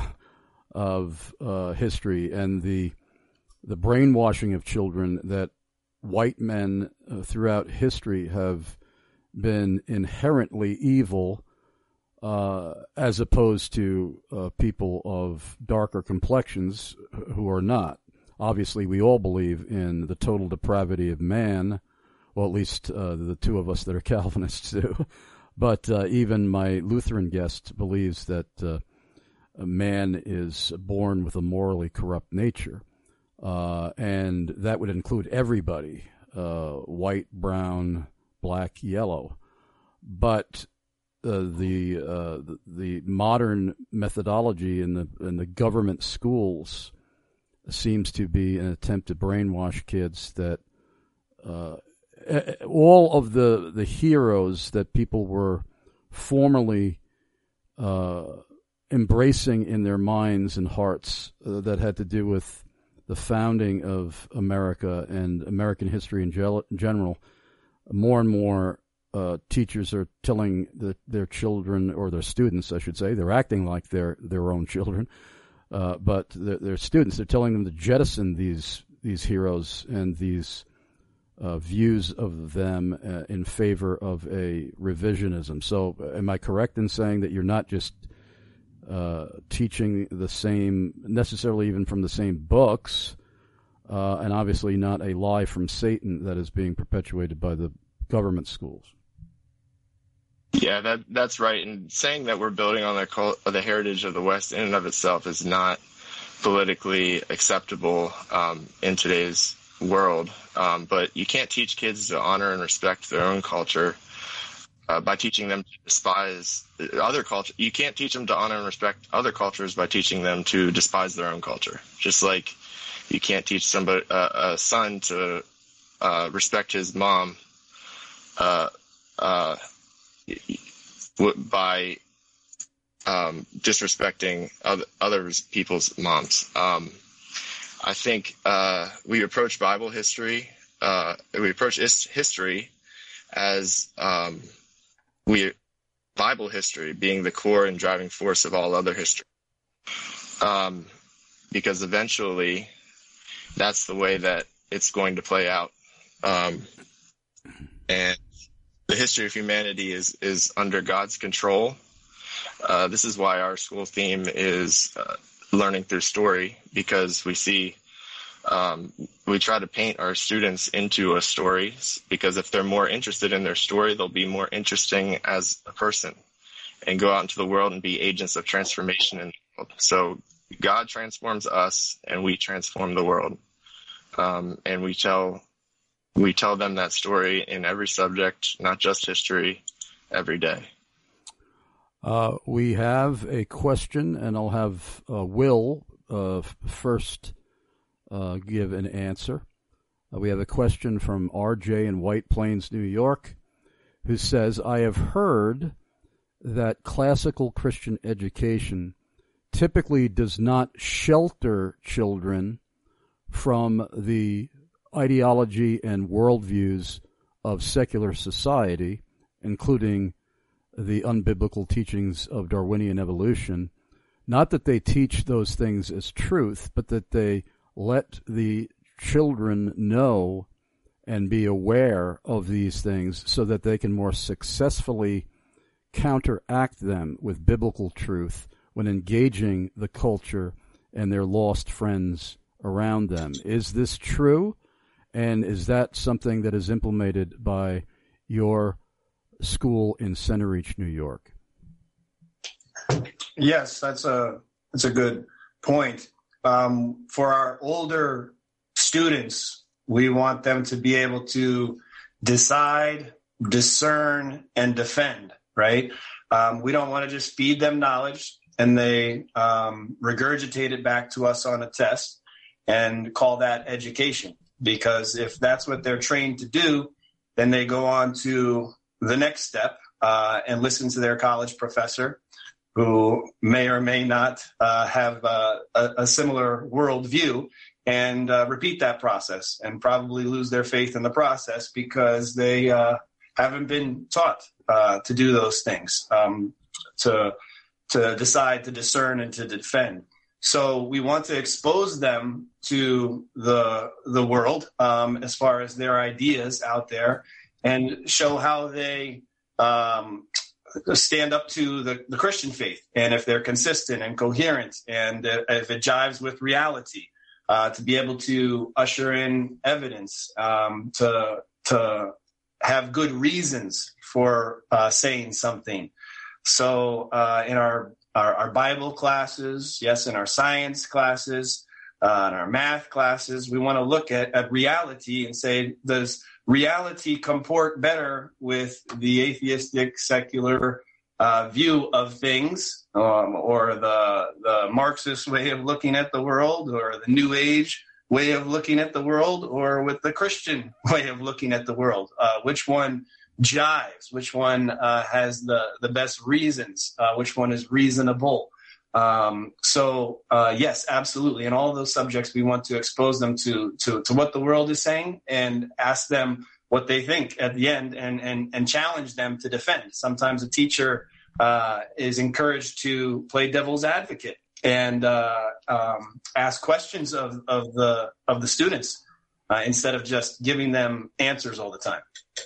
of uh, history and the the brainwashing of children that white men uh, throughout history have been inherently evil, uh, as opposed to uh, people of darker complexions who are not. Obviously, we all believe in the total depravity of man. Well, at least uh, the two of us that are Calvinists do. But uh, even my Lutheran guest believes that uh, a man is born with a morally corrupt nature. Uh, and that would include everybody, uh, white, brown, black, yellow. But uh, the, uh, the the modern methodology in the in the government schools seems to be an attempt to brainwash kids that uh, all of the the heroes that people were formerly uh, embracing in their minds and hearts uh, that had to do with the founding of America and American history in gel- general, more and more uh, teachers are telling the, their children, or their students, I should say, they're acting like they're their own children, uh, but their, their students, they're telling them to jettison these these heroes and these uh, views of them uh, in favor of a revisionism. So am I correct in saying that you're not just Uh, teaching the same, necessarily even from the same books, uh, and obviously not a lie from Satan that is being perpetuated by the government schools?
Yeah, that that's right. And saying that we're building on the, the heritage of the West in and of itself is not politically acceptable um, in today's world. Um, but you can't teach kids to honor and respect their own culture Uh, by teaching them to despise other culture. You can't teach them to honor and respect other cultures by teaching them to despise their own culture. Just like you can't teach somebody, uh, a son to uh, respect his mom uh, uh, by um, disrespecting other, other people's moms. Um, I think uh, we approach Bible history, uh, we approach history as um, we Bible history being the core and driving force of all other history. Um, because eventually that's the way that it's going to play out. Um, and the history of humanity is, is under God's control. Uh, this is why our school theme is uh, learning through story, because we see Um, we try to paint our students into a story, because if they're more interested in their story, they'll be more interesting as a person and go out into the world and be agents of transformation in the world. So God transforms us and we transform the world. Um, and we tell, we tell them that story in every subject, not just history, every day.
Uh, we have a question, and I'll have uh, Will uh, first Uh, give an answer. Uh, we have a question from R J in White Plains, New York, who says, I have heard that classical Christian education typically does not shelter children from the ideology and worldviews of secular society, including the unbiblical teachings of Darwinian evolution. Not that they teach those things as truth, but that they let the children know and be aware of these things so that they can more successfully counteract them with biblical truth when engaging the culture and their lost friends around them. Is this true? And is that something that is implemented by your school in Centereach, New York?
Yes, that's a that's a good point. Um, for our older students, we want them to be able to decide, discern, and defend, right? Um, we don't want to just feed them knowledge and they um, regurgitate it back to us on a test and call that education. Because if that's what they're trained to do, then they go on to the next step uh, and listen to their college professor, who may or may not uh, have uh, a, a similar worldview, and uh, repeat that process and probably lose their faith in the process because they uh, haven't been taught uh, to do those things, um, to to decide, to discern, and to defend. So we want to expose them to the the world um, as far as their ideas out there, and show how they um, stand up to the, the Christian faith, and if they're consistent and coherent, and if it jives with reality, uh, to be able to usher in evidence, um, to to have good reasons for uh, saying something. So uh, in our, our our Bible classes, yes, in our science classes, uh, in our math classes, we want to look at, at reality and say, does reality comport better with the atheistic, secular uh, view of things, um, or the the Marxist way of looking at the world, or the New Age way of looking at the world, or with the Christian way of looking at the world? Uh, which one jives? Which one uh, has the, the best reasons? Uh, which one is reasonable? Um, so, uh, yes, absolutely. In all of those subjects, we want to expose them to, to, to what the world is saying and ask them what they think at the end, and, and, and challenge them to defend. Sometimes a teacher uh, is encouraged to play devil's advocate and uh, um, ask questions of, of the of the students uh, instead of just giving them answers all the time.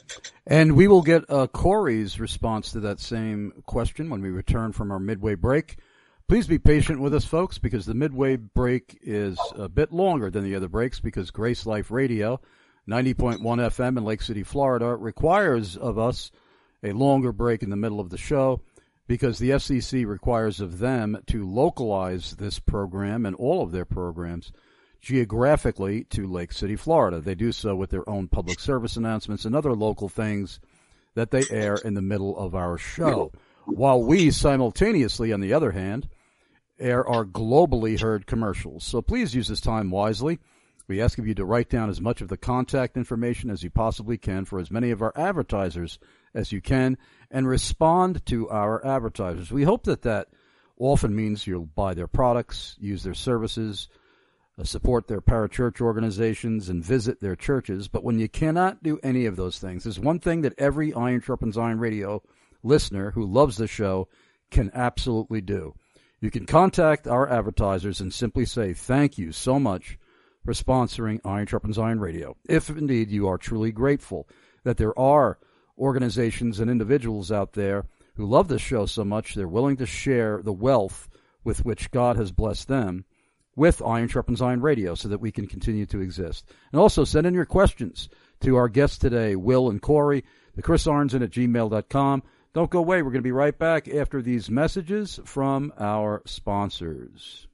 And we will get uh, Corey's response to that same question when we return from our midway break. Please be patient with us, folks, because the midway break is a bit longer than the other breaks, because Grace Life Radio, ninety point one F M in Lake City, Florida, requires of us a longer break in the middle of the show, because the F C C requires of them to localize this program and all of their programs geographically to Lake City, Florida. They do so with their own public service announcements and other local things that they air in the middle of our show, while we simultaneously, on the other hand, air our globally heard commercials. So please use this time wisely. We ask of you to write down as much of the contact information as you possibly can for as many of our advertisers as you can, and respond to our advertisers. We hope that that often means you'll buy their products, use their services, uh, support their parachurch organizations, and visit their churches. But when you cannot do any of those things, there's one thing that every Iron Sharpens Iron Radio listener who loves the show can absolutely do. You can contact our advertisers and simply say thank you so much for sponsoring Iron Sharpens Iron Radio, if indeed you are truly grateful that there are organizations and individuals out there who love this show so much they're willing to share the wealth with which God has blessed them with Iron Sharpens Iron Radio so that we can continue to exist. And also send in your questions to our guests today, Will and Corey, the Chris Arnzen at gmail dot com. Don't go away. We're going to be right back after these messages from our sponsors.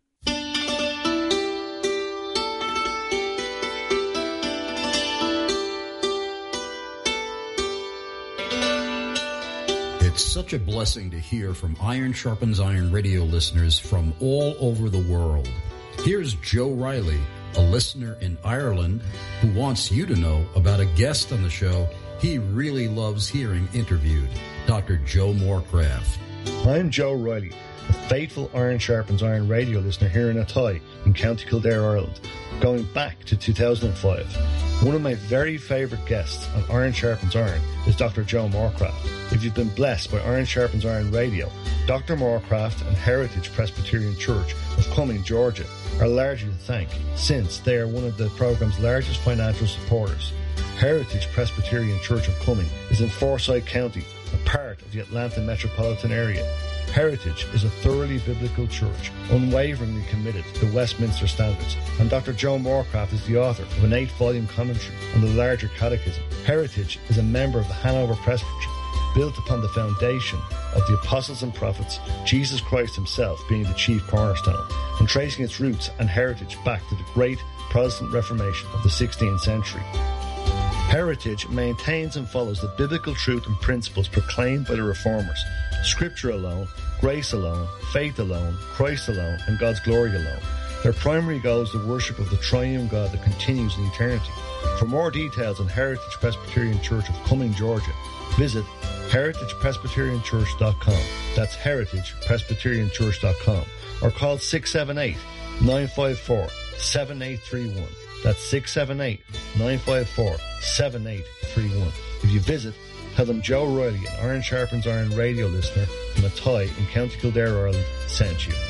It's such a blessing to hear from Iron Sharpens Iron Radio listeners from all over the world. Here's Joe Riley, a listener in Ireland, who wants you to know about a guest on the show he really loves hearing interviewed, Doctor Joe Morecraft.
I'm Joe Riley, a faithful Iron Sharpens Iron Radio listener here in Athy in County Kildare, Ireland, going back to two thousand five. One of my very favourite guests on Iron Sharpens Iron is Doctor Joe Morecraft. If you've been blessed by Iron Sharpens Iron Radio, Doctor Morecraft and Heritage Presbyterian Church of Cumming, Georgia, are largely to thank, since they are one of the programme's largest financial supporters. Heritage Presbyterian Church of Cumming is in Forsyth County, a part of the Atlanta metropolitan area. Heritage is a thoroughly biblical church, unwaveringly committed to the Westminster Standards, and Doctor Joe Moorcraft is the author of an eight-volume commentary on the larger catechism. Heritage is a member of the Hanover Presbytery, built upon the foundation of the apostles and prophets, Jesus Christ himself being the chief cornerstone, and tracing its roots and heritage back to the great Protestant Reformation of the sixteenth century. Heritage maintains and follows the biblical truth and principles proclaimed by the Reformers. Scripture alone, grace alone, faith alone, Christ alone, and God's glory alone. Their primary goal is the worship of the triune God that continues in eternity. For more details on Heritage Presbyterian Church of Cumming, Georgia, visit heritage presbyterian church dot com. That's heritage presbyterian church dot com. Or call six seven eight, nine five four, seven eight three one. That's six seven eight, nine five four, seven eight three one. If you visit, tell them Joe Riley, an Iron Sharpens Iron radio listener from Athy in County Kildare, Ireland, sent you.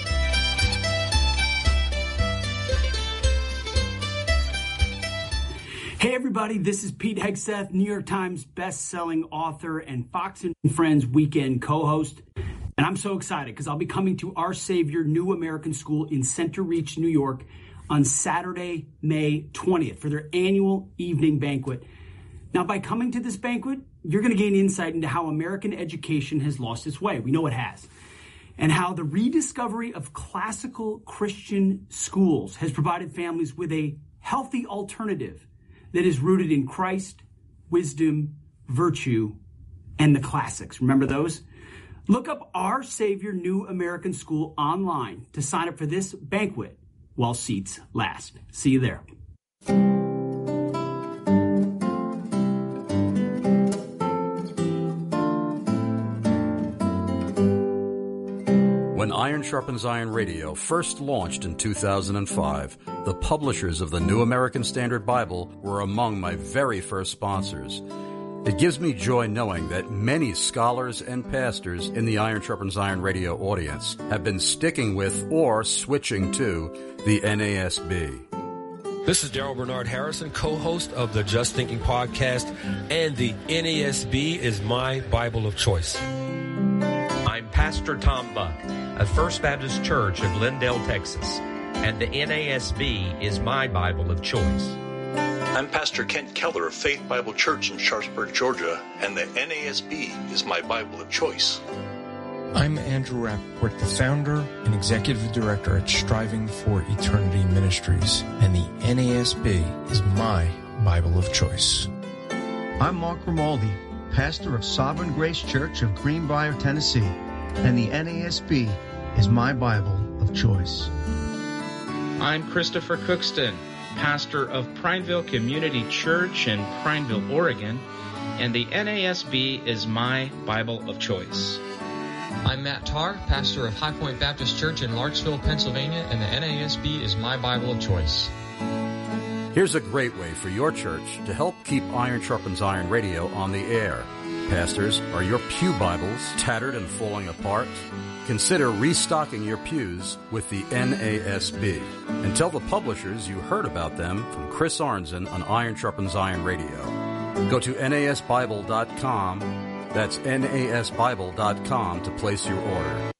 Hey everybody, this is Pete Hegseth, New York Times best-selling author and Fox and Friends weekend co-host. And I'm so excited because I'll be coming to Our Savior New American School in Center Reach, New York on Saturday, May twentieth for their annual evening banquet. Now, by coming to this banquet, you're going to gain insight into how American education has lost its way. We know it has. And how the rediscovery of classical Christian schools has provided families with a healthy alternative that is rooted in Christ, wisdom, virtue, and the classics. Remember those? Look up Our Savior New American School online to sign up for this banquet while seats last. See you there.
When Iron Sharpens Iron Radio first launched in two thousand five, the publishers of the New American Standard Bible were among my very first sponsors. It gives me joy knowing that many scholars and pastors in the Iron Sharpens Iron Radio audience have been sticking with or switching to the N A S B.
This is Daryl Bernard Harrison, co-host of the Just Thinking podcast, and the N A S B is my Bible of choice.
I'm Pastor Tom Buck of First Baptist Church of Lindale, Texas, and the N A S B is my Bible of choice.
I'm Pastor Kent Keller of Faith Bible Church in Sharpsburg, Georgia, and the N A S B is my Bible of choice.
I'm Andrew Rappaport, the founder and executive director at Striving for Eternity Ministries, and the N A S B is my Bible of choice.
I'm Mark Grimaldi, pastor of Sovereign Grace Church of Greenbrier, Tennessee, and the N A S B is my Bible of choice.
I'm Christopher Cookston, pastor of Prineville Community Church in Prineville, Oregon, and the N A S B is my Bible of choice.
I'm Matt Tarr, pastor of High Point Baptist Church in Larksville, Pennsylvania, and the N A S B is my Bible of choice.
Here's a great way for your church to help keep Iron Sharpens Iron Radio on the air. Pastors, are your pew Bibles tattered and falling apart? Consider restocking your pews with the N A S B. And tell the publishers you heard about them from Chris Arnzen on Iron Sharpens Iron Radio. Go to N A S Bible dot com. That's N A S Bible dot com to place your order.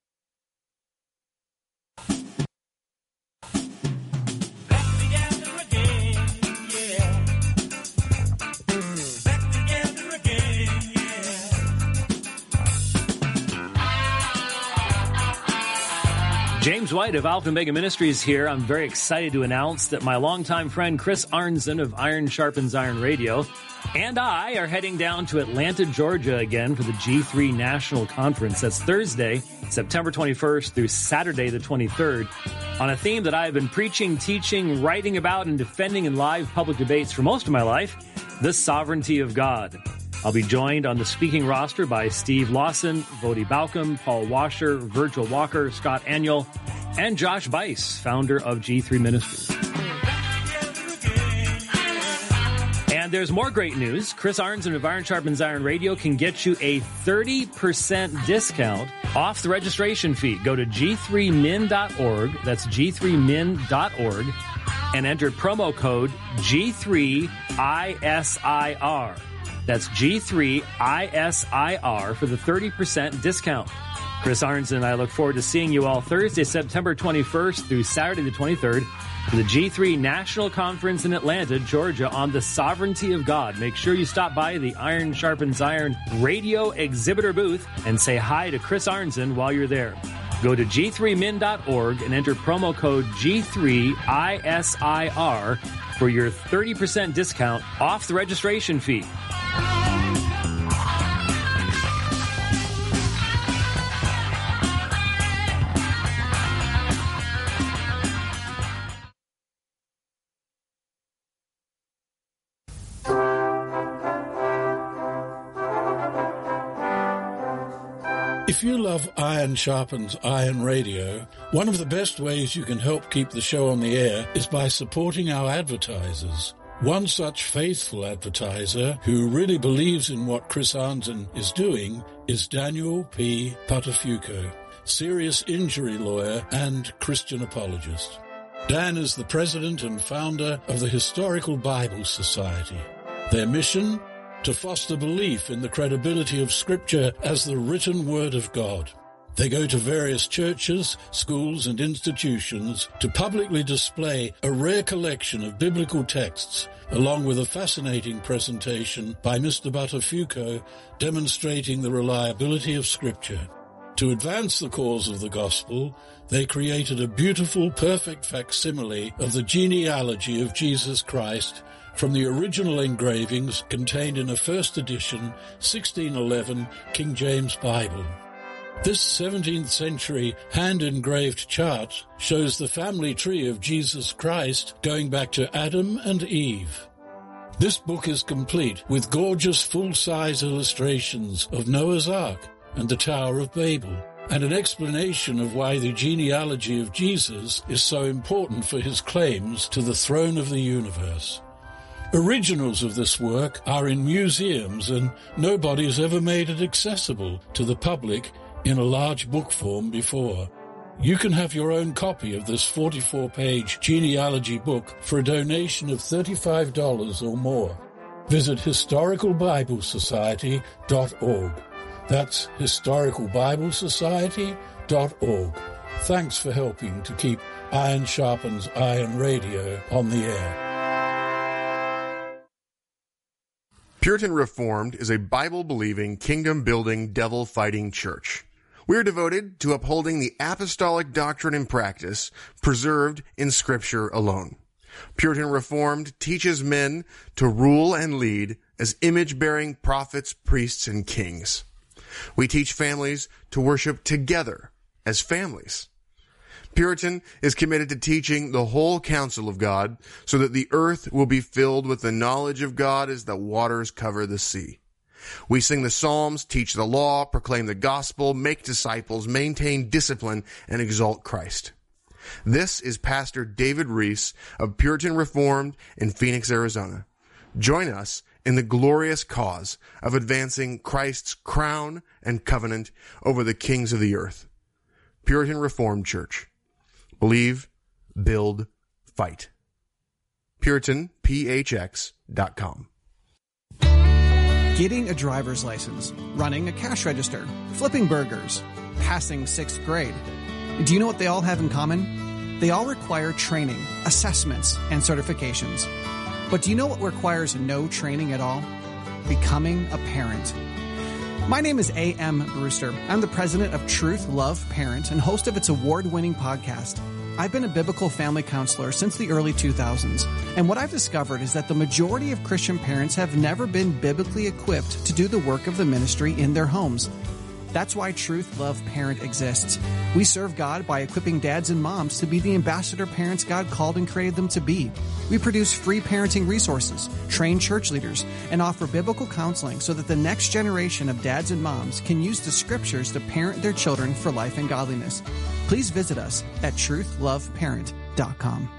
James White of Alpha Omega Ministries here. I'm very excited to announce that my longtime friend Chris Arnzen of Iron Sharpens Iron Radio and I are heading down to Atlanta, Georgia again for the G three National Conference. That's Thursday, September twenty-first through Saturday the twenty-third on a theme that I have been preaching, teaching, writing about, and defending in live public debates for most of my life, the sovereignty of God. I'll be joined on the speaking roster by Steve Lawson, Vodi Balcom, Paul Washer, Virgil Walker, Scott Aniol, and Josh Bice, founder of G three Ministries. And there's more great news. Chris Arnzen of Iron Sharpens Iron Radio can get you a thirty percent discount off the registration fee. Go to G three min dot org. That's G three min dot org. and entered promo code G three I S I R. That's G three I S I R for the thirty percent discount. Chris Arnson and I look forward to seeing you all Thursday, September twenty-first through Saturday the twenty-third for the G three National Conference in Atlanta, Georgia on the sovereignty of God. Make sure you stop by the Iron Sharpens Iron radio exhibitor booth and say hi to Chris Arnson while you're there. Go to G three min dot org and enter promo code G three I S I R for your thirty percent discount off the registration fee.
If you love Iron Sharpens Iron Radio, one of the best ways you can help keep the show on the air is by supporting our advertisers. One such faithful advertiser who really believes in what Chris Arnson is doing is Daniel P. Patafuco, serious injury lawyer and Christian apologist. Dan is the president and founder of the Historical Bible Society. Their mission? To foster belief in the credibility of Scripture as the written Word of God. They go to various churches, schools, and institutions to publicly display a rare collection of biblical texts, along with a fascinating presentation by Mister Buttafuoco demonstrating the reliability of Scripture. To advance the cause of the gospel, they created a beautiful, perfect facsimile of the genealogy of Jesus Christ from the original engravings contained in a first edition sixteen eleven King James Bible. This seventeenth century hand-engraved chart shows the family tree of Jesus Christ going back to Adam and Eve. This book is complete with gorgeous full-size illustrations of Noah's Ark and the Tower of Babel, and an explanation of why the genealogy of Jesus is so important for his claims to the throne of the universe. Originals of this work are in museums, and nobody has ever made it accessible to the public in a large book form before. You can have your own copy of this forty-four page genealogy book for a donation of thirty-five dollars or more. Visit historical bible society dot org. That's historical bible society dot org. Thanks for helping to keep Iron Sharpens Iron Radio on the air.
Puritan Reformed is a Bible-believing, kingdom-building, devil-fighting church. We are devoted to upholding the apostolic doctrine and practice preserved in Scripture alone. Puritan Reformed teaches men to rule and lead as image-bearing prophets, priests, and kings. We teach families to worship together as families. Puritan is committed to teaching the whole counsel of God so that the earth will be filled with the knowledge of God as the waters cover the sea. We sing the Psalms, teach the law, proclaim the gospel, make disciples, maintain discipline, and exalt Christ. This is Pastor David Reese of Puritan Reformed in Phoenix, Arizona. Join us in the glorious cause of advancing Christ's crown and covenant over the kings of the earth. Puritan Reformed Church. Believe, build, fight. Puritan P H X dot com.
Getting a driver's license, running a cash register, flipping burgers, passing sixth grade. Do you know what they all have in common? They all require training, assessments, and certifications. But do you know what requires no training at all? Becoming a parent. My name is A M Brewster. I'm the president of Truth Love Parent and host of its award-winning podcast. I've been a biblical family counselor since the early two thousands, and what I've discovered is that the majority of Christian parents have never been biblically equipped to do the work of the ministry in their homes. That's why Truth Love Parent exists. We serve God by equipping dads and moms to be the ambassador parents God called and created them to be. We produce free parenting resources, train church leaders, and offer biblical counseling so that the next generation of dads and moms can use the scriptures to parent their children for life and godliness. Please visit us at truth love parent dot com.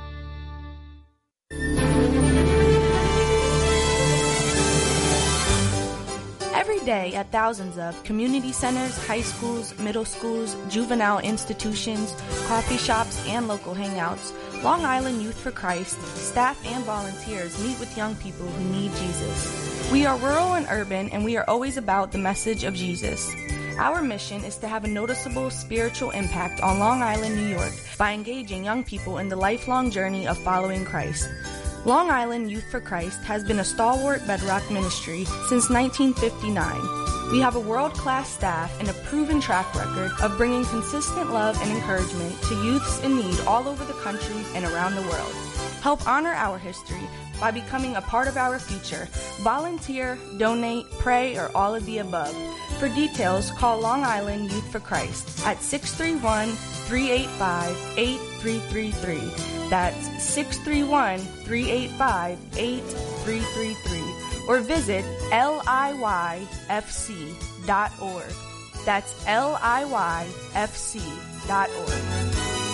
Every day at thousands of community centers, high schools, middle schools, juvenile institutions, coffee shops, and local hangouts, Long Island Youth for Christ, staff and volunteers meet with young people who need Jesus. We are rural and urban, and we are always about the message of Jesus. Our mission is to have a noticeable spiritual impact on Long Island, New York, by engaging young people in the lifelong journey of following Christ. Long Island Youth for Christ has been a stalwart bedrock ministry since nineteen fifty-nine. We have a world-class staff and a proven track record of bringing consistent love and encouragement to youths in need all over the country and around the world. Help honor our history by becoming a part of our future. Volunteer, donate, pray, or all of the above. For details, call Long Island Youth for Christ at six three one, three eight five, eight three three three. That's six three one, three eight five, eight three three three. Or visit L I Y F C dot org. That's L I Y F C dot org.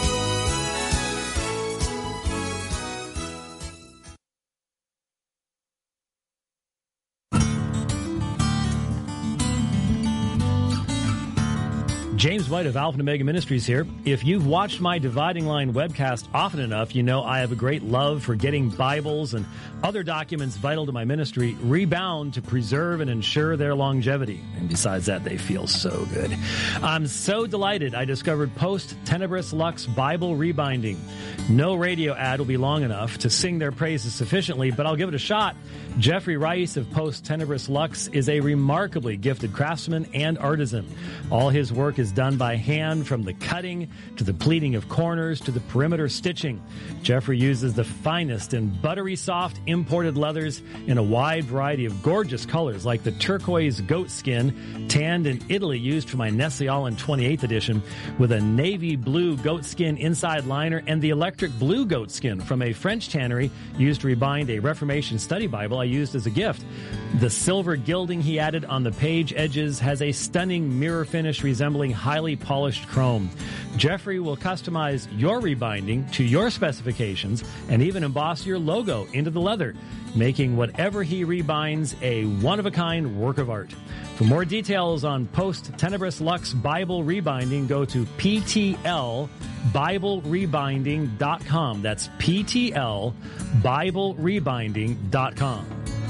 James White of Alpha and Omega Ministries here. If you've watched my Dividing Line webcast often enough, you know I have a great love for getting Bibles and other documents vital to my ministry rebound to preserve and ensure their longevity. And besides that, they feel so good. I'm so delighted I discovered Post Tenebris Lux Bible Rebinding. No radio ad will be long enough to sing their praises sufficiently, but I'll give it a shot. Jeffrey Rice of Post Tenebris Lux is a remarkably gifted craftsman and artisan. All his work is done by hand, from the cutting to the pleating of corners to the perimeter stitching. Jeffrey uses the finest and buttery soft imported leathers in a wide variety of gorgeous colors, like the turquoise goat skin tanned in Italy used for my Nestle Island twenty-eighth edition, with a navy blue goat skin inside liner, and the electric blue goat skin from a French tannery used to rebind a Reformation study Bible I used as a gift. The silver gilding he added on the page edges has a stunning mirror finish resembling highly polished chrome. Jeffrey will customize your rebinding to your specifications and even emboss your logo into the leather, making whatever he rebinds a one-of-a-kind work of art. For more details on Post Tenebris Lux Bible Rebinding, go to P T L Bible Rebinding dot com. That's P T L Bible Rebinding dot com.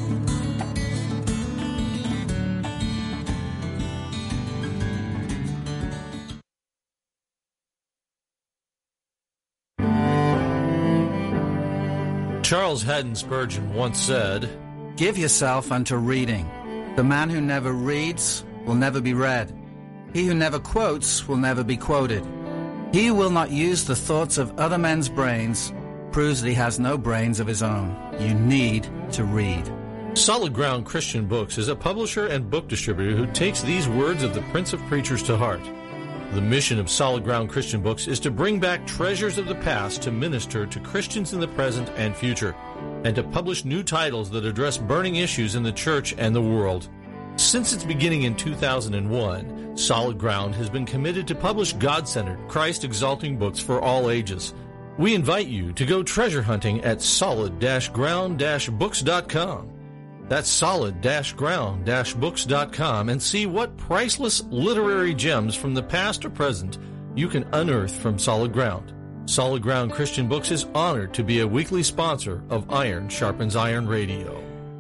Charles Haddon Spurgeon once said,
"Give yourself unto reading. The man who never reads will never be read. He who never quotes will never be quoted. He who will not use the thoughts of other men's brains proves that he has no brains of his own. You need to read."
Solid Ground Christian Books is a publisher and book distributor who takes these words of the Prince of Preachers to heart. The mission of Solid Ground Christian Books is to bring back treasures of the past to minister to Christians in the present and future, and to publish new titles that address burning issues in the church and the world. Since its beginning in two thousand one, Solid Ground has been committed to publish God-centered, Christ-exalting books for all ages. We invite you to go treasure hunting at solid ground books dot com. That's solid ground books dot com, and see what priceless literary gems from the past or present you can unearth from Solid Ground. Solid Ground Christian Books is honored to be a weekly sponsor of Iron Sharpens Iron Radio.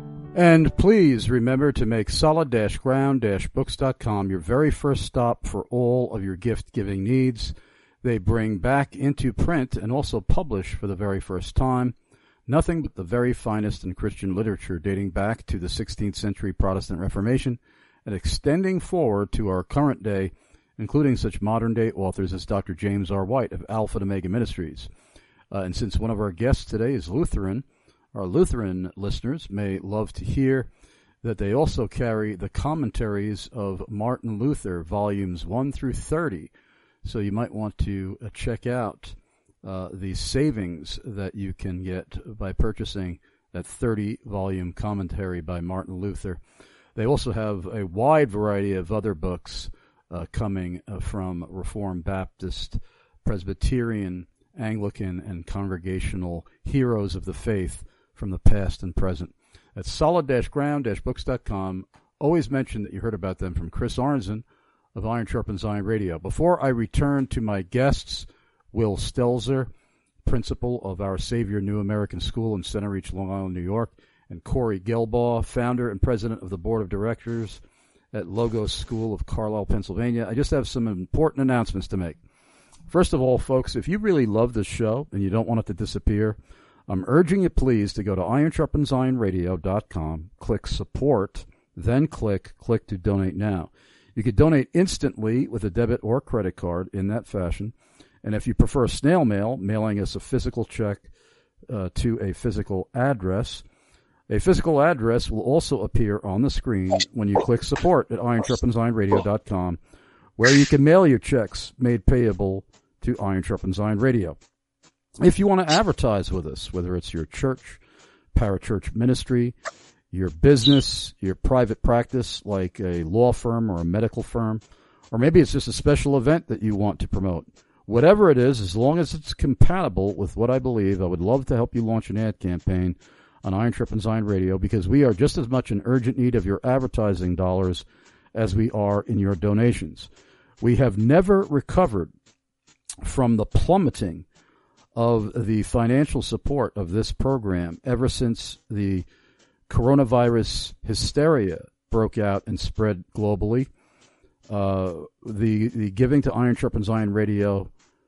And please remember to make solid ground books dot com your very first stop for all of your gift-giving needs. They bring back into print and also publish for the very first time nothing but the very finest in Christian literature dating back to the sixteenth century Protestant Reformation and extending forward to our current day, including such modern-day authors as Doctor James R. White of Alpha and Omega Ministries. Uh, and since one of our guests today is Lutheran, our Lutheran listeners may love to hear that they also carry the commentaries of Martin Luther, volumes one through thirty. So you might want to uh, check out uh, the savings that you can get by purchasing that thirty-volume commentary by Martin Luther. They also have a wide variety of other books uh, coming uh, from Reformed Baptist, Presbyterian, Anglican, and Congregational heroes of the faith from the past and present. At solid ground books dot com. Always mention that you heard about them from Chris Arnzen of Iron Sharpens Iron Radio. Before I return to my guests, Will Stelzer, principal of Our Savior New American School in Center Reach, Long Island, New York, and Corey Gelbaugh, founder and president of the board of directors at Logos School of Carlisle, Pennsylvania. I just have some important announcements to make. First of all, folks, if you really love this show and you don't want it to disappear, I'm urging you please to go to iron sharpens iron radio dot com, click support, then click click to donate now. You could donate instantly with a debit or credit card in that fashion. And if you prefer snail mail, mailing us a physical check uh, to a physical address, a physical address will also appear on the screen when you click support at iron sharpens iron radio dot com, where you can mail your checks made payable to Iron Sharpens Iron Radio. If you want to advertise with us, whether it's your church, parachurch ministry, your business, your private practice like a law firm or a medical firm, or maybe it's just a special event that you want to promote, whatever it is, as long as it's compatible with what I believe, I would love to help you launch an ad campaign on Iron Sharpens Iron Radio, because we are just as much in urgent need of your advertising dollars as we are in your donations. We have never recovered from the plummeting of the financial support of this program ever since the coronavirus hysteria broke out and spread globally. Uh, the the giving to Iron Sharpens Iron Radio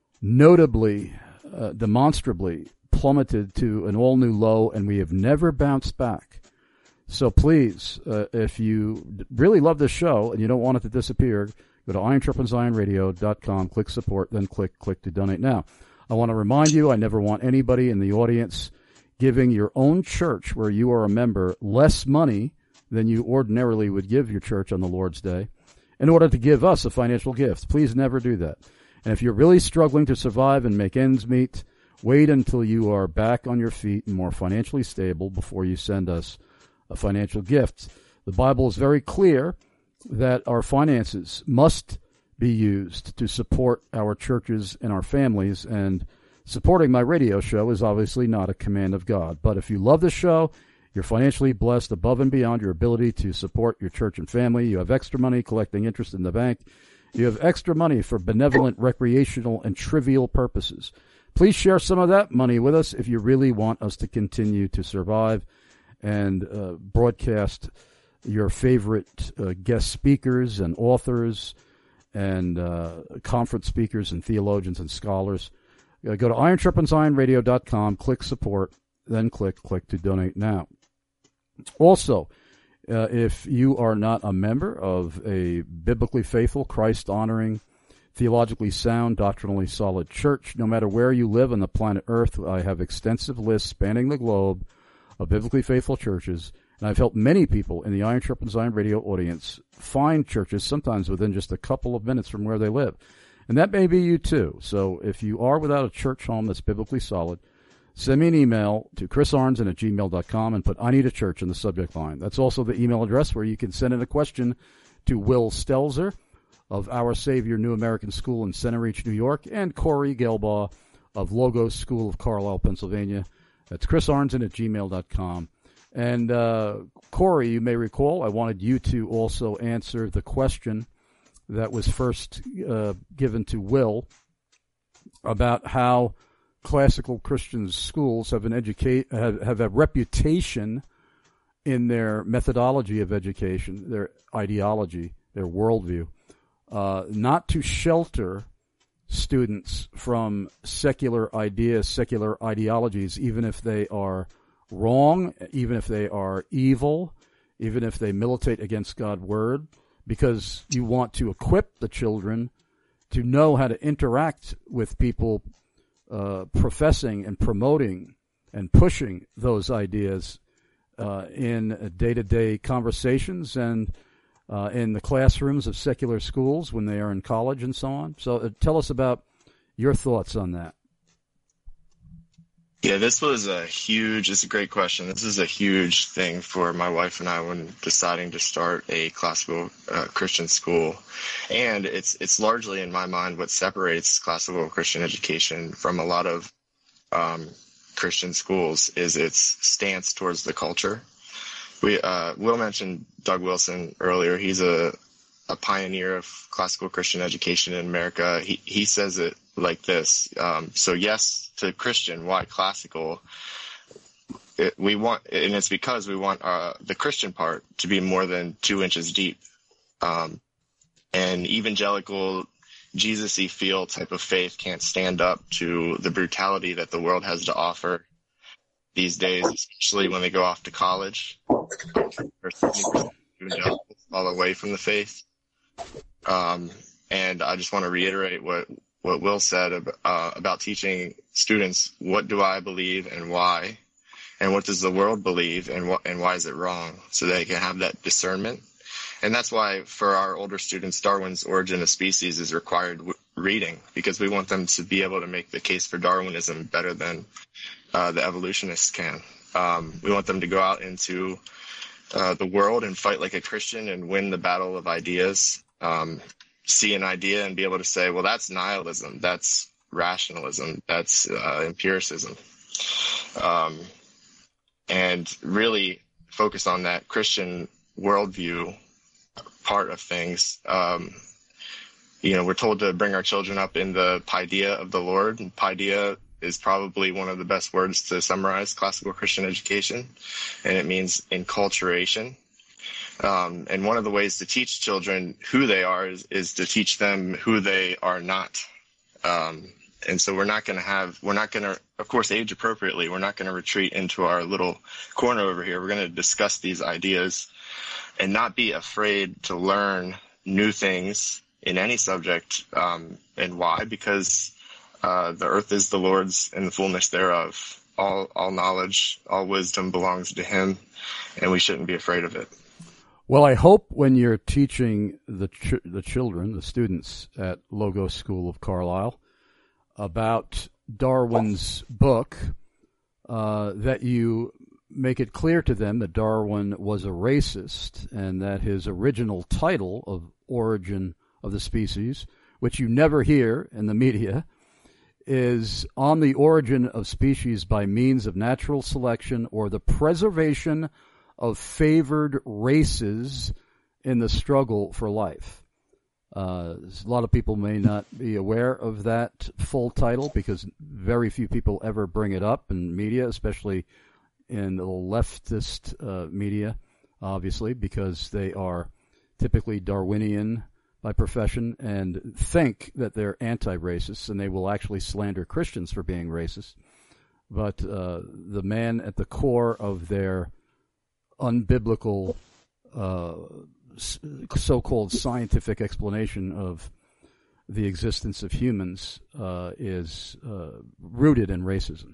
notably, uh, demonstrably plummeted to an all-new low, and we have never bounced back. So please, uh, if you really love this show and you don't want it to disappear, go to iron sharpens iron radio dot com, click support, then click click to donate now. I want to remind you, I never want anybody in the audience giving your own church where you are a member less money than you ordinarily would give your church on the Lord's Day in order to give us a financial gift. Please never do that. And if you're really struggling to survive and make ends meet, wait until you are back on your feet and more financially stable before you send us a financial gift. The Bible is very clear that our finances must be used to support our churches and our families, and supporting my radio show is obviously not a command of God. But if you love the show, you're financially blessed above and beyond your ability to support your church and family, you have extra money collecting interest in the bank, you have extra money for benevolent, recreational, and trivial purposes, please share some of that money with us if you really want us to continue to survive and uh, broadcast your favorite uh, guest speakers and authors and uh, conference speakers and theologians and scholars. Uh, go to iron sharpens iron radio dot com, click support, then click click to donate now. Also, uh, if you are not a member of a biblically faithful, Christ-honoring, theologically sound, doctrinally solid church, no matter where you live on the planet Earth, I have extensive lists spanning the globe of biblically faithful churches. And I've helped many people in the Iron Sharpens Iron Radio audience find churches, sometimes within just a couple of minutes from where they live. And that may be you too. So if you are without a church home that's biblically solid, send me an email to chris arnzen at gmail dot com and put I need a church in the subject line. That's also the email address where you can send in a question to Will Stelzer of Our Savior New American School in Center Reach, New York, and Corey Gelbaugh of Logos School of Carlisle, Pennsylvania. That's chris arnzen at gmail dot com. And, uh, Corey, you may recall, I wanted you to also answer the question that was first uh, given to Will about how classical Christian schools have an educate have, have a reputation in their methodology of education, their ideology, their worldview, uh, not to shelter students from secular ideas, secular ideologies, even if they are wrong, even if they are evil, even if they militate against God's word, because you want to equip the children to know how to interact with people uh, professing and promoting and pushing those ideas uh, in day-to-day conversations and uh, in the classrooms of secular schools when they are in college and so on. So uh, tell us about your thoughts on that.
Yeah, this was a huge, it's a great question. This is a huge thing for my wife and I when deciding to start a classical uh, Christian school. And it's it's largely, in my mind, what separates classical Christian education from a lot of um, Christian schools is its stance towards the culture. We uh, Will mentioned Doug Wilson earlier. He's a, a pioneer of classical Christian education in America. He, he says it like this. Um, so yes to Christian, why classical? It, we want, and it's because we want uh, the Christian part to be more than two inches deep. Um, and evangelical, Jesus-y feel type of faith can't stand up to the brutality that the world has to offer these days, especially when they go off to college. Evangelicals fall away from the faith. Um, and I just want to reiterate what, what Will said ab- uh, about teaching students, what do I believe and why? And what does the world believe and what, and why is it wrong? So they can have that discernment. And that's why for our older students, Darwin's Origin of Species is required w- reading, because we want them to be able to make the case for Darwinism better than uh, the evolutionists can. Um, we want them to go out into uh, the world and fight like a Christian and win the battle of ideas, um, see an idea and be able to say, well, that's nihilism, that's rationalism, that's uh, empiricism. Um, and really focus on that Christian worldview part of things. Um, you know, we're told to bring our children up in the paideia of the Lord, and paideia is probably one of the best words to summarize classical Christian education, and it means enculturation. Um, and one of the ways to teach children who they are is, is to teach them who they are not. Um, and so we're not going to have, we're not going to, of course, age appropriately, we're not going to retreat into our little corner over here. We're going to discuss these ideas and not be afraid to learn new things in any subject. Um, and why? Because uh, the earth is the Lord's and the fullness thereof. All, all knowledge, all wisdom belongs to him, and we shouldn't be afraid of it.
Well, I hope when you're teaching the ch- the children, the students at Logos School of Carlisle, about Darwin's book, uh, that you make it clear to them that Darwin was a racist and that his original title of Origin of the Species, which you never hear in the media, is On the Origin of Species by Means of Natural Selection or the Preservation of Favored Races in the Struggle for Life. Uh, a lot of people may not be aware of that full title because very few people ever bring it up in media, especially in the leftist uh, media, obviously, because they are typically Darwinian by profession and think that they're anti-racist, and they will actually slander Christians for being racist. But uh, the man at the core of their unbiblical uh, so-called scientific explanation of the existence of humans uh, is uh, rooted in racism.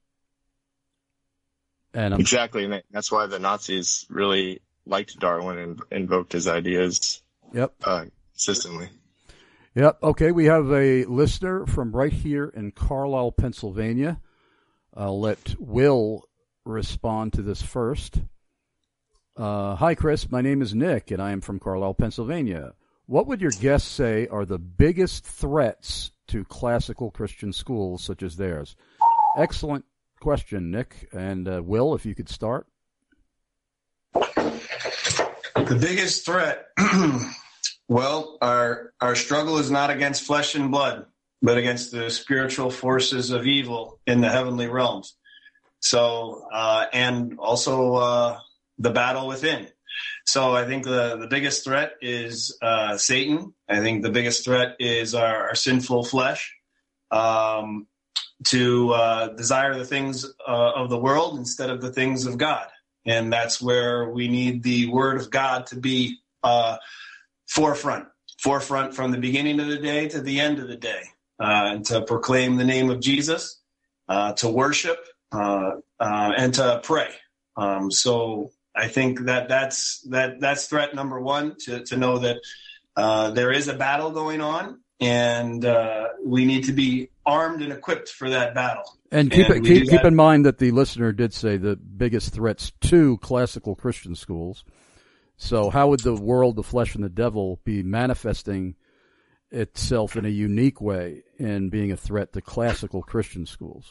And I'm
exactly, and that's why the Nazis really liked Darwin and invoked his ideas.
Yep.
Uh, consistently.
Yep. Okay, we have a listener from right here in Carlisle, Pennsylvania. I'll let Will respond to this first. Uh, hi, Chris. My name is Nick, and I am from Carlisle, Pennsylvania. What would your guests say are the biggest threats to classical Christian schools such as theirs? Excellent question, Nick. And uh, Will, if you could start.
The biggest threat, well, our our struggle is not against flesh and blood, but against the spiritual forces of evil in the heavenly realms. So, uh, and also uh, the battle within. So I think the, the biggest threat is uh, Satan. I think the biggest threat is our, our sinful flesh um, to uh, desire the things uh, of the world instead of the things of God. And that's where we need the word of God to be uh, forefront, forefront from the beginning of the day to the end of the day, uh, and to proclaim the name of Jesus, uh, to worship, uh, uh, and to pray. Um, so I think that that's that that's threat number one, to, to know that uh, there is a battle going on, and uh, we need to be armed and equipped for that battle.
And keep and it, keep, keep in mind that the listener did say the biggest threats to classical Christian schools. So how would the world, the flesh, and the devil be manifesting itself in a unique way in being a threat to classical Christian schools?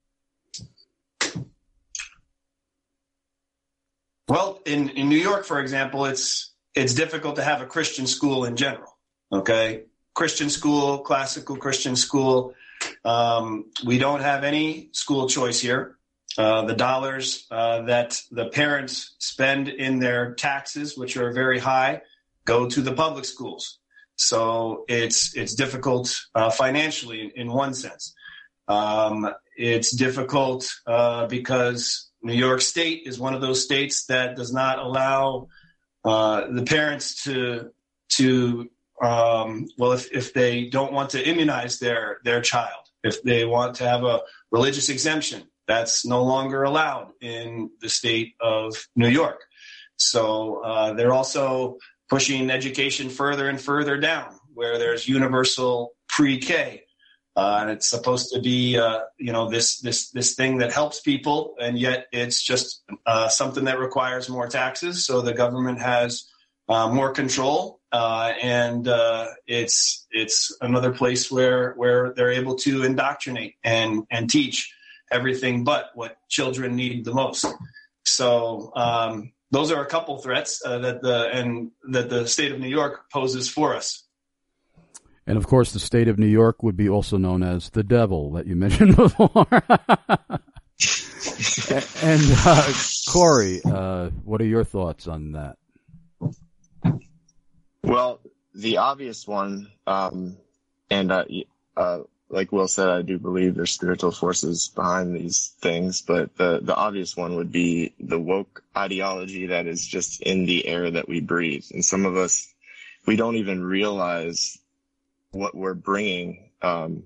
Well, in, in New York, for example, it's it's difficult to have a Christian school in general, okay? Christian school, classical Christian school. Um, we don't have any school choice here. Uh, the dollars uh, that the parents spend in their taxes, which are very high, go to the public schools. So it's it's difficult uh, financially in, in one sense. Um, it's difficult uh, because New York State is one of those states that does not allow uh, the parents to to um, well, if, if they don't want to immunize their their child, if they want to have a religious exemption, that's no longer allowed in the state of New York. So uh, they're also pushing education further and further down, where there's universal pre-K. Uh, and it's supposed to be, uh, you know, this this this thing that helps people, and yet it's just uh, something that requires more taxes. So the government has uh, more control, uh, and uh, it's it's another place where where they're able to indoctrinate and and teach everything but what children need the most. So um, those are a couple threats uh, that the and that the state of New York poses for us.
And, of course, the state of New York would be also known as the devil that you mentioned before. And, uh, Corey, uh, what are your thoughts on that?
Well, the obvious one, um, and uh, uh, like Will said, I do believe there's spiritual forces behind these things, but the, the obvious one would be the woke ideology that is just in the air that we breathe. And some of us, we don't even realize what we're bringing um,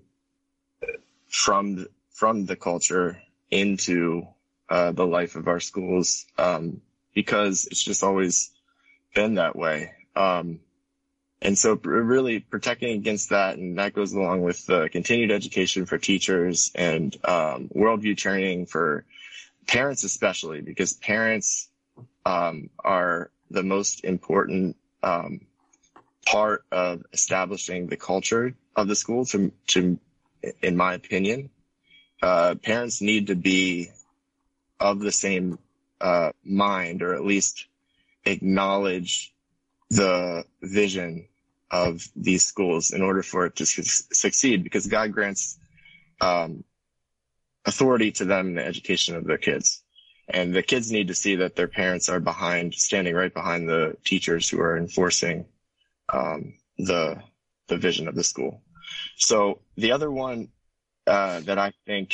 from from the culture into uh, the life of our schools, um, because it's just always been that way. Um, and so really protecting against that, and that goes along with uh, continued education for teachers and um, worldview training for parents especially, because parents um, are the most important um part of establishing the culture of the school. To, to, in my opinion, uh, parents need to be of the same uh, mind, or at least acknowledge the vision of these schools in order for it to su- succeed. Because God grants um, authority to them in the education of their kids, and the kids need to see that their parents are behind, standing right behind the teachers who are enforcing Um, the the vision of the school. So the other one uh, that I think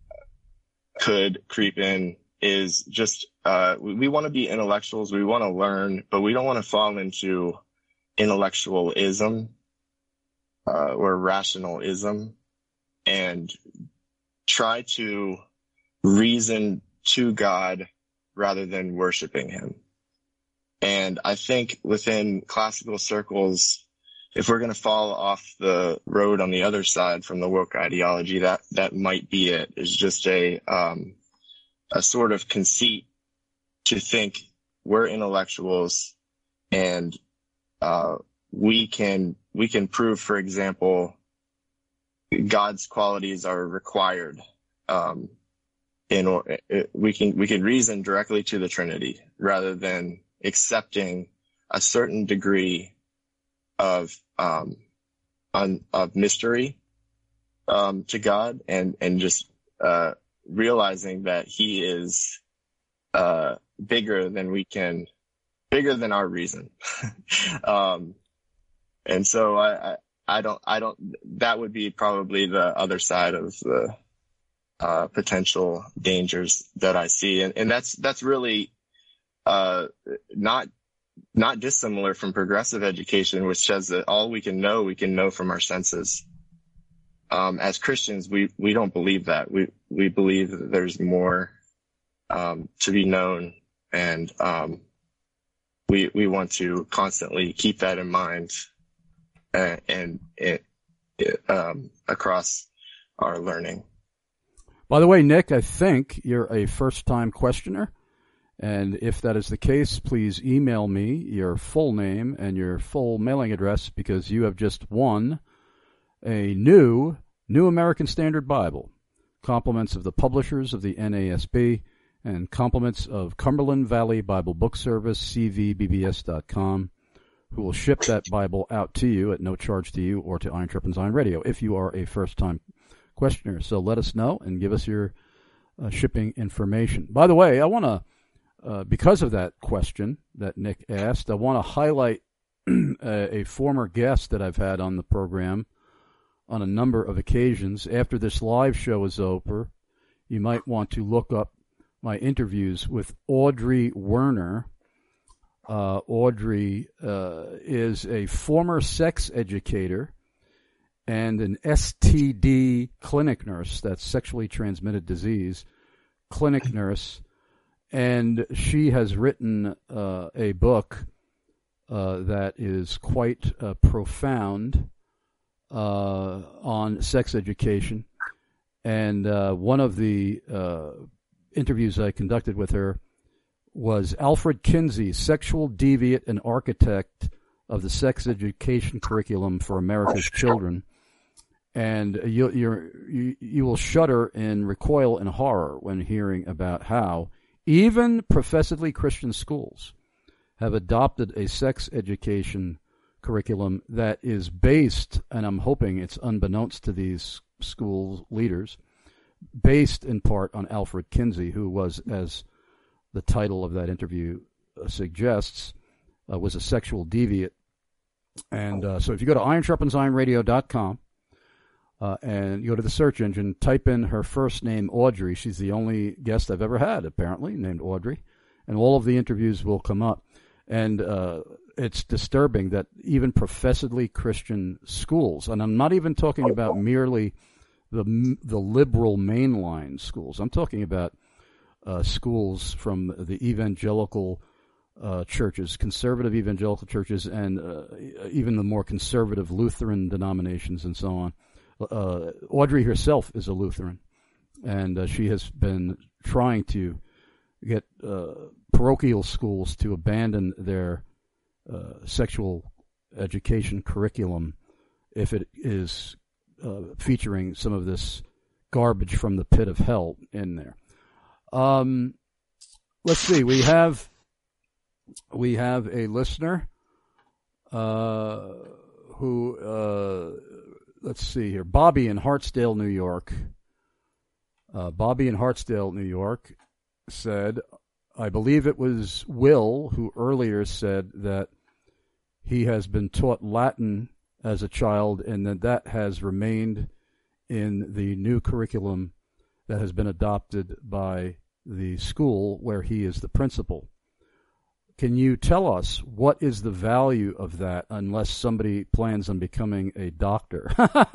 could creep in is just uh, we, we want to be intellectuals, we want to learn, but we don't want to fall into intellectualism uh, or rationalism and try to reason to God rather than worshiping him. And I think within classical circles, if we're going to fall off the road on the other side from the woke ideology, that, that might be it. It's just a, um, a sort of conceit to think we're intellectuals and, uh, we can, we can prove, for example, God's qualities are required. Um, in or we can, we can reason directly to the Trinity rather than accepting a certain degree of um on, of mystery um to God, and and just uh realizing that he is uh bigger than we can bigger than our reason. um and so I, I I don't I don't that would be probably the other side of the uh potential dangers that I see, and and that's that's really Uh, not, not dissimilar from progressive education, which says that all we can know, we can know from our senses. Um, as Christians, we, we don't believe that. We, we believe that there's more, um, to be known. And, um, we, we want to constantly keep that in mind and, and it, it, um, across our learning.
By the way, Nick, I think you're a first-time questioner. And if that is the case, please email me your full name and your full mailing address, because you have just won a new New American Standard Bible, compliments of the publishers of the N A S B, and compliments of Cumberland Valley Bible Book Service, C V B B S dot com, who will ship that Bible out to you at no charge to you or to Iron Sharpens Iron Radio if you are a first-time questioner. So let us know and give us your uh, shipping information. By the way, I want to, uh, because of that question that Nick asked, I want to highlight a, a former guest that I've had on the program on a number of occasions. After this live show is over, you might want to look up my interviews with Audrey Werner. Uh, Audrey uh, is a former sex educator and an S T D clinic nurse, that's sexually transmitted disease, clinic nurse, and she has written uh, a book uh, that is quite uh, profound uh, on sex education. And uh, one of the uh, interviews I conducted with her was Alfred Kinsey, sexual deviant and architect of the sex education curriculum for America's children. And you, you're, you, you will shudder and recoil in horror when hearing about how even professedly Christian schools have adopted a sex education curriculum that is based, and I'm hoping it's unbeknownst to these school leaders, based in part on Alfred Kinsey, who was, as the title of that interview uh, suggests, uh, was a sexual deviant. And uh, so if you go to iron sharpens iron radio dot com uh, and you go to the search engine, type in her first name, Audrey. She's the only guest I've ever had, apparently, named Audrey. And all of the interviews will come up. And uh, it's disturbing that even professedly Christian schools, and I'm not even talking about merely the the liberal mainline schools. I'm talking about uh, schools from the evangelical uh, churches, conservative evangelical churches, and uh, even the more conservative Lutheran denominations and so on. Uh, Audrey herself is a Lutheran, and uh, she has been trying to get uh, parochial schools to abandon their uh, sexual education curriculum if it is Uh, featuring some of this garbage from the pit of hell in there. Um, let's see. We have we have a listener uh, who uh, let's see here. Bobby in Hartsdale, New York. Uh, Bobby in Hartsdale, New York, said, "I believe it was Will who earlier said that he has been taught Latin as a child, and that that has remained in the new curriculum that has been adopted by the school where he is the principal. Can you tell us what is the value of that unless somebody plans on becoming a doctor?"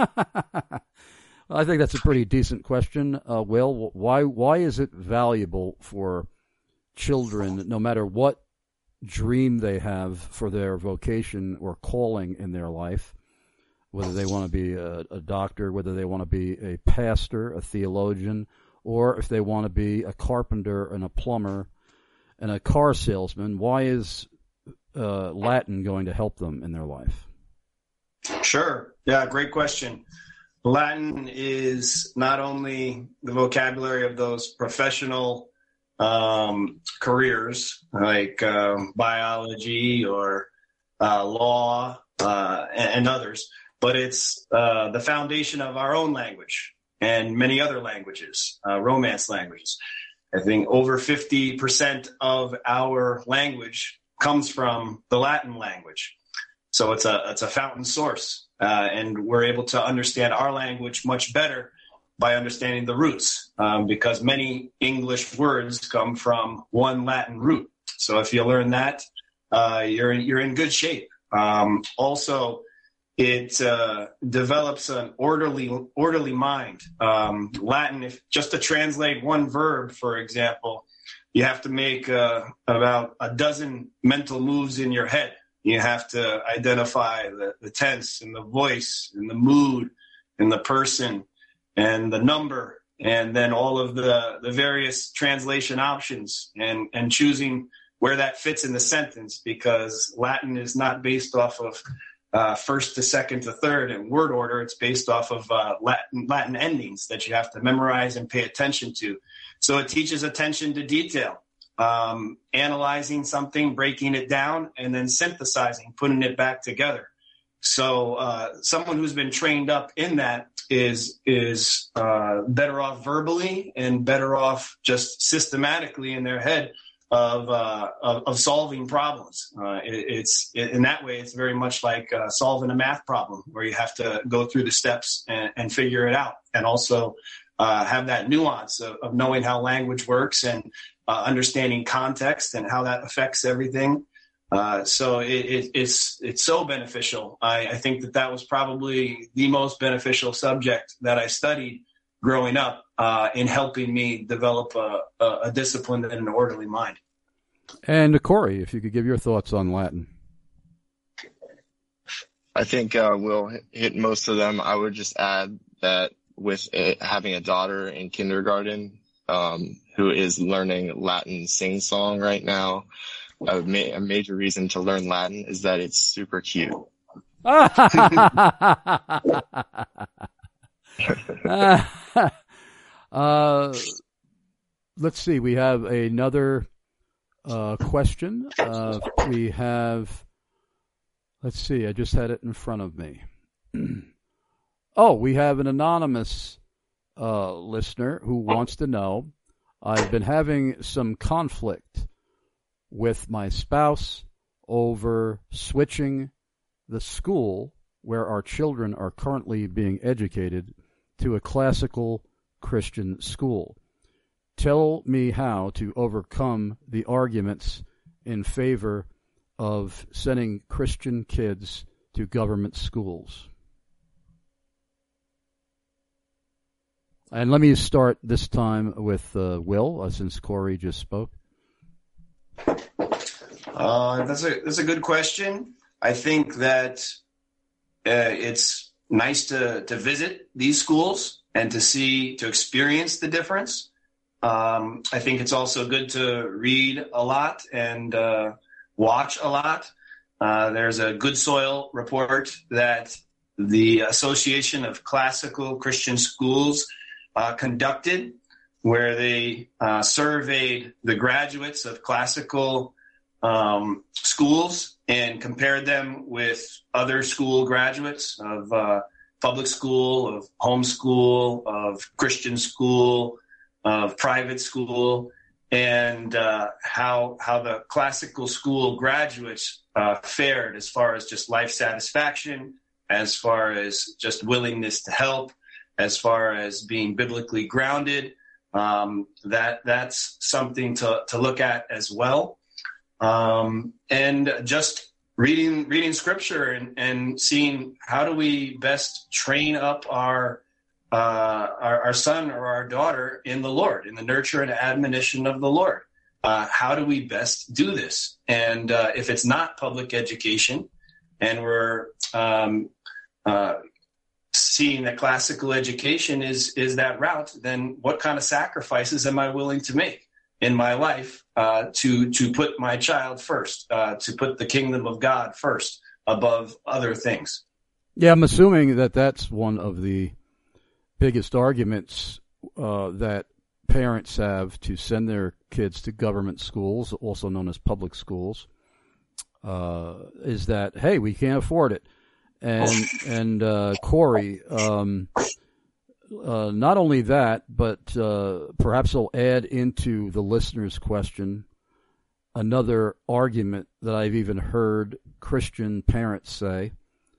I think that's a pretty decent question, uh, Will. Why, why is it valuable for children, no matter what dream they have for their vocation or calling in their life, whether they want to be a, a doctor, whether they want to be a pastor, a theologian, or if they want to be a carpenter and a plumber and a car salesman, why is uh, Latin going to help them in their life?
Sure. Yeah, great question. Latin is not only the vocabulary of those professional um, careers like um, biology or uh, law uh, and, and others, but it's uh, the foundation of our own language and many other languages, uh, Romance languages. I think over fifty percent of our language comes from the Latin language. So it's a it's a fountain source, uh, and we're able to understand our language much better by understanding the roots, um, because many English words come from one Latin root. So if you learn that, uh, you're you're in good shape. Um, also, it uh, develops an orderly orderly mind. Um, Latin, if just to translate one verb, for example, you have to make uh, about a dozen mental moves in your head. You have to identify the, the tense and the voice and the mood and the person and the number, and then all of the, the various translation options and, and choosing where that fits in the sentence, because Latin is not based off of uh, first to second to third in word order. It's based off of uh, Latin, Latin endings that you have to memorize and pay attention to. So it teaches attention to detail. um, analyzing something, breaking it down, and then synthesizing, putting it back together. So uh, someone who's been trained up in that is is uh, better off verbally and better off just systematically in their head of uh, of, of solving problems. Uh, it, it's it, in that way, it's very much like uh, solving a math problem where you have to go through the steps and, and figure it out, and also uh, have that nuance of, of knowing how language works and uh, understanding context and how that affects everything. Uh, so it, it, it's it's so beneficial. I, I think that that was probably the most beneficial subject that I studied growing up uh, in helping me develop a, a, a disciplined and an orderly mind.
And Corey, if you could give your thoughts on Latin.
I think uh, we'll hit most of them. I would just add that with it, having a daughter in kindergarten um, who is learning Latin sing-song right now, A, ma- a major reason to learn Latin is that it's super cute.
uh, let's see. We have another uh, question. Uh, we have, let's see. I just had it in front of me. Oh, we have an anonymous uh, listener who wants to know, I've been having some conflict with my spouse over switching the school where our children are currently being educated to a classical Christian school. Tell me how to overcome the arguments in favor of sending Christian kids to government schools. And let me start this time with uh, Will, uh, since Corey just spoke.
Uh, that's a that's a good question. I think that uh, it's nice to to visit these schools and to see to experience the difference. Um, I think it's also good to read a lot and uh, watch a lot. Uh, there's a Good Soil report that the Association of Classical Christian Schools uh, conducted, where they uh, surveyed the graduates of classical um, schools and compared them with other school graduates of uh, public school, of homeschool, of Christian school, of private school, and uh, how how the classical school graduates uh, fared as far as just life satisfaction, as far as just willingness to help, as far as being biblically grounded. Um, that that's something to, to look at as well. Um, and just reading reading scripture and, and seeing how do we best train up our, uh, our our son or our daughter in the Lord, in the nurture and admonition of the Lord. Uh, how do we best do this? And uh, if it's not public education, and we're um, uh, seeing that classical education is is that route, then what kind of sacrifices am I willing to make in my life uh, to to put my child first, uh, to put the kingdom of God first above other things?
Yeah, I'm assuming that that's one of the biggest arguments uh, that parents have to send their kids to government schools, also known as public schools, uh, is that, hey, we can't afford it. And and uh, Corey, um, uh, not only that, but uh, perhaps I'll add into the listener's question another argument that I've even heard Christian parents say.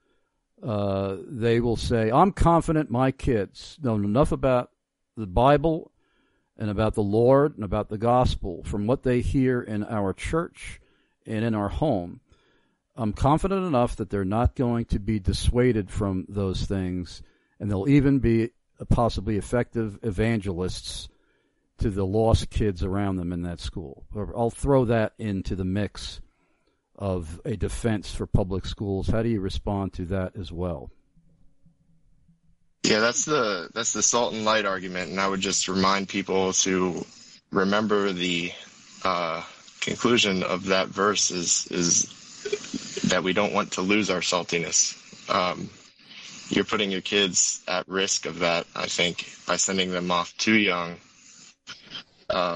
Uh, they will say, I'm confident my kids know enough about the Bible and about the Lord and about the gospel from what they hear in our church and in our home. I'm confident enough that they're not going to be dissuaded from those things, and they'll even be possibly effective evangelists to the lost kids around them in that school. I'll throw that into the mix of a defense for public schools. How do you respond to that as well?
Yeah, that's the that's the salt and light argument, and I would just remind people to remember the uh, conclusion of that verse is is that we don't want to lose our saltiness. Um, you're putting your kids at risk of that, I think, by sending them off too young. Um,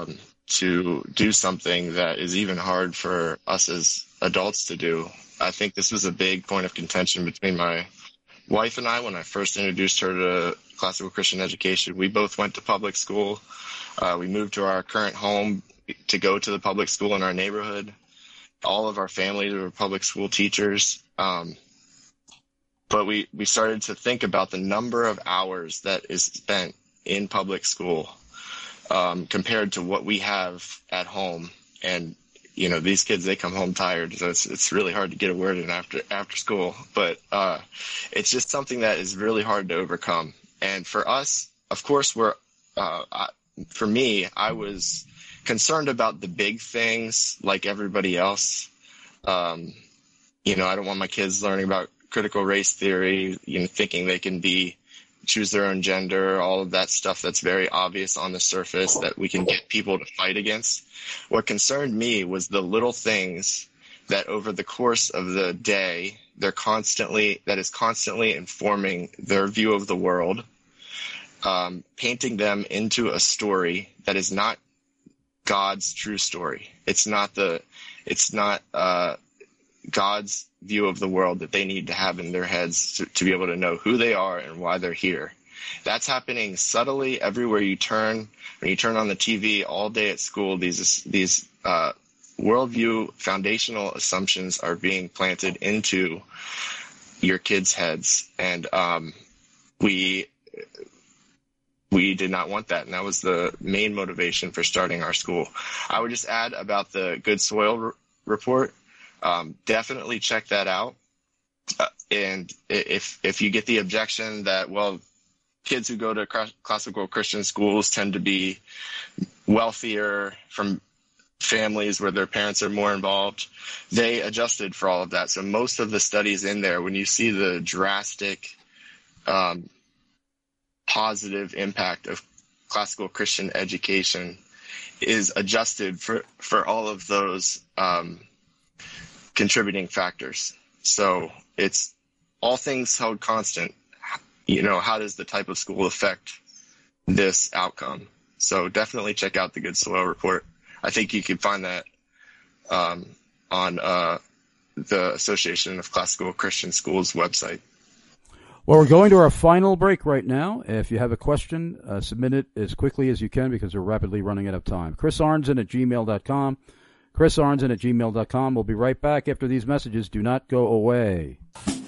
to do something that is even hard for us as adults to do. I think this was a big point of contention between my wife and I when I first introduced her to classical Christian education. We both went to public school. Uh, we moved to our current home to go to the public school in our neighborhood. All of our families were public school teachers. Um, but we, we started to think about the number of hours that is spent in public school um, compared to what we have at home. And, you know, these kids, they come home tired, so it's it's really hard to get a word in after after school. But uh, it's just something that is really hard to overcome. And for us, of course, we're uh, I, for me, I was concerned about the big things like everybody else. Um, you know, I don't want my kids learning about critical race theory, you know, thinking they can be choose their own gender, all of that stuff that's very obvious on the surface that we can get people to fight against. What concerned me was the little things that over the course of the day, they're constantly, that is constantly informing their view of the world, um, painting them into a story that is not God's true story. It's not the, it's not, uh, God's view of the world that they need to have in their heads to, to be able to know who they are and why they're here. That's happening subtly everywhere you turn. When you turn on the T V all day at school, these these uh, worldview foundational assumptions are being planted into your kids' heads, and um, we we did not want that, and that was the main motivation for starting our school. I would just add about the Good Soil r- report. Um, definitely check that out. Uh, and if if you get the objection that, well, kids who go to cr- classical Christian schools tend to be wealthier from families where their parents are more involved, they adjusted for all of that. So most of the studies in there, when you see the drastic um, positive impact of classical Christian education, is adjusted for, for all of those um contributing factors. So it's all things held constant. You know, how does the type of school affect this outcome? So definitely check out the Good Soil report. I think you can find that um, on uh, the Association of Classical Christian Schools website.
Well, we're going to our final break right now. If you have a question, uh, submit it as quickly as you can because we're rapidly running out of time. Chris Arnzen at gmail dot com. Chris Arnzen at gmail dot com. We'll be right back after these messages. Do not go away.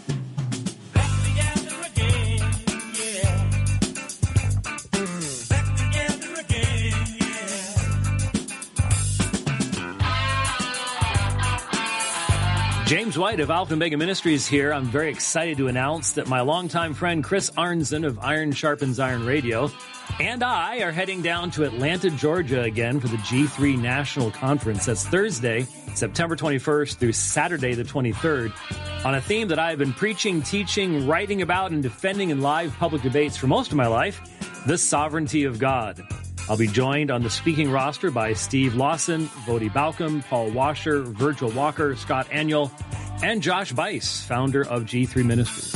James White of Alpha and Omega Ministries here. I'm very excited to announce that my longtime friend Chris Arnzen of Iron Sharpens Iron Radio and I are heading down to Atlanta, Georgia again for the G three National Conference. That's Thursday, September twenty-first through Saturday the twenty-third, on a theme that I've been preaching, teaching, writing about, and defending in live public debates for most of my life, the sovereignty of God. I'll be joined on the speaking roster by Steve Lawson, Vodi Balcom, Paul Washer, Virgil Walker, Scott Aniol, and Josh Bice, founder of G three Ministries.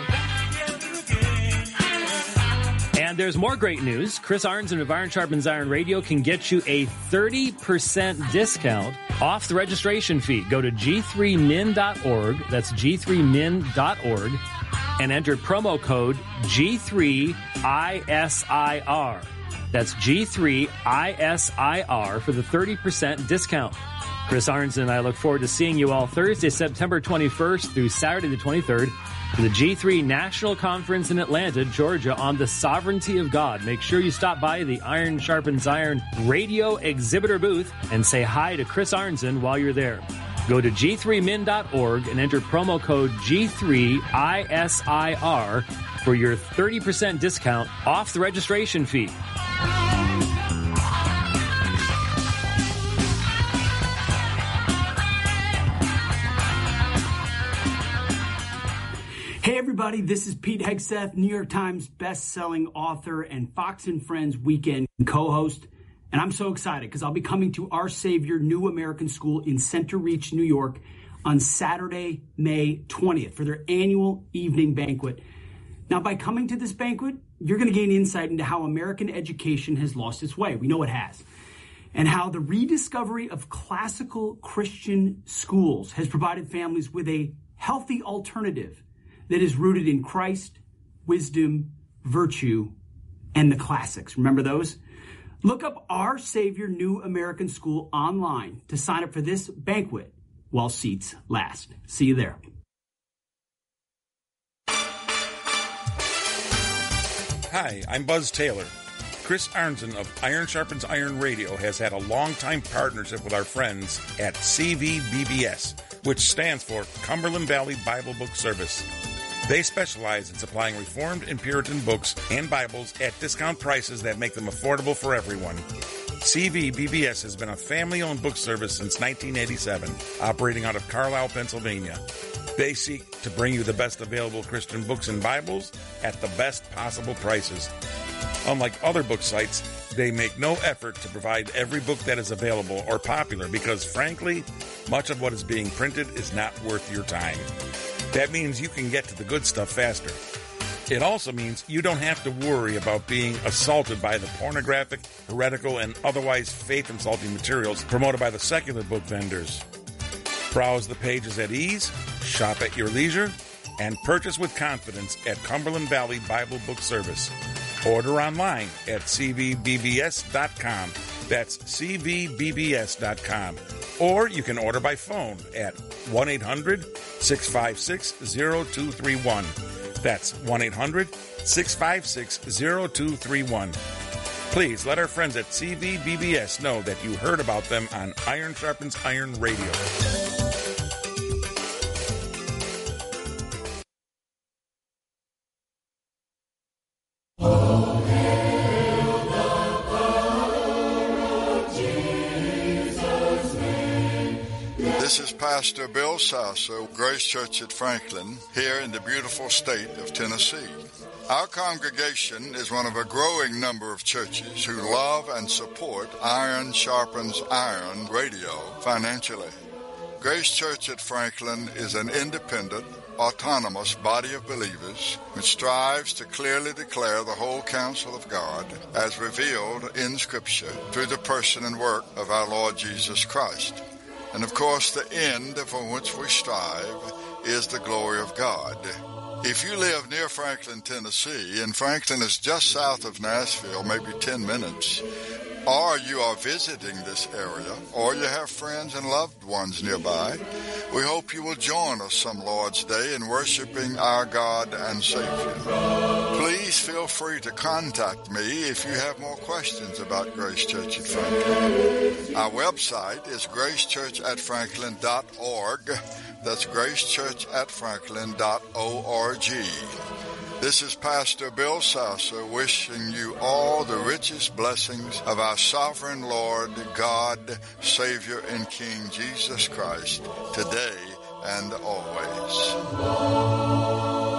And there's more great news. Chris Arnzen of Iron Sharpens Iron Radio can get you a thirty percent discount off the registration fee. Go to G three min dot org. That's G three min dot org. And enter promo code G three I S I R. That's G three I S I R for the thirty percent discount. Chris Arnzen and I look forward to seeing you all Thursday, September twenty-first through Saturday the twenty-third for the G three National Conference in Atlanta, Georgia on the sovereignty of God. Make sure you stop by the Iron Sharpens Iron radio exhibitor booth and say hi to Chris Arnzen while you're there. Go to G three min dot org and enter promo code G three I S I R for your thirty percent discount off the registration fee.
Hey everybody, this is Pete Hegseth, New York Times best-selling author and Fox and Friends weekend co-host. And I'm so excited because I'll be coming to Our Savior New American School in Center Reach, New York on Saturday, May twentieth for their annual evening banquet. Now, by coming to this banquet, you're going to gain insight into how American education has lost its way. We know it has. and how the rediscovery of classical Christian schools has provided families with a healthy alternative that is rooted in Christ, wisdom, virtue, and the classics. Remember those? Look up Our Savior New American School online to sign up for this banquet while seats last. See you there.
Hi, I'm Buzz Taylor. Chris Arnzen of Iron Sharpens Iron Radio has had a long-time partnership with our friends at C V B B S, which stands for Cumberland Valley Bible Book Service. They specialize in supplying Reformed and Puritan books and Bibles at discount prices that make them affordable for everyone. C V B B S has been a family-owned book service since nineteen eighty-seven, operating out of Carlisle, Pennsylvania. They seek to bring you the best available Christian books and Bibles at the best possible prices. Unlike other book sites, they make no effort to provide every book that is available or popular because, frankly, much of what is being printed is not worth your time. That means you can get to the good stuff faster. It also means you don't have to worry about being assaulted by the pornographic, heretical, and otherwise faith-insulting materials promoted by the secular book vendors. Browse the pages at ease, shop at your leisure, and purchase with confidence at Cumberland Valley Bible Book Service. Order online at c v b b s dot com. That's c v b b s dot com. Or you can order by phone at one eight hundred six five six zero two three one. That's one eight hundred six five six zero two three one. Please let our friends at C V B B S know that you heard about them on Iron Sharpens Iron Radio.
This is Pastor Bill Sasso, Grace Church at Franklin, here in the beautiful state of Tennessee. Our congregation is one of a growing number of churches who love and support Iron Sharpens Iron Radio financially. Grace Church at Franklin is an independent, autonomous body of believers which strives to clearly declare the whole counsel of God as revealed in Scripture through the person and work of our Lord Jesus Christ. And of course, the end for which we strive is the glory of God. If you live near Franklin, Tennessee, and Franklin is just south of Nashville, maybe ten minutes, or you are visiting this area, or you have friends and loved ones nearby, we hope you will join us some Lord's Day in worshiping our God and Savior. Please feel free to contact me if you have more questions about Grace Church at Franklin. Our website is grace church at franklin dot org. That's grace church at franklin dot org. This is Pastor Bill Sasso wishing you all the richest blessings of our sovereign Lord, God, Savior, and King Jesus Christ, today and always.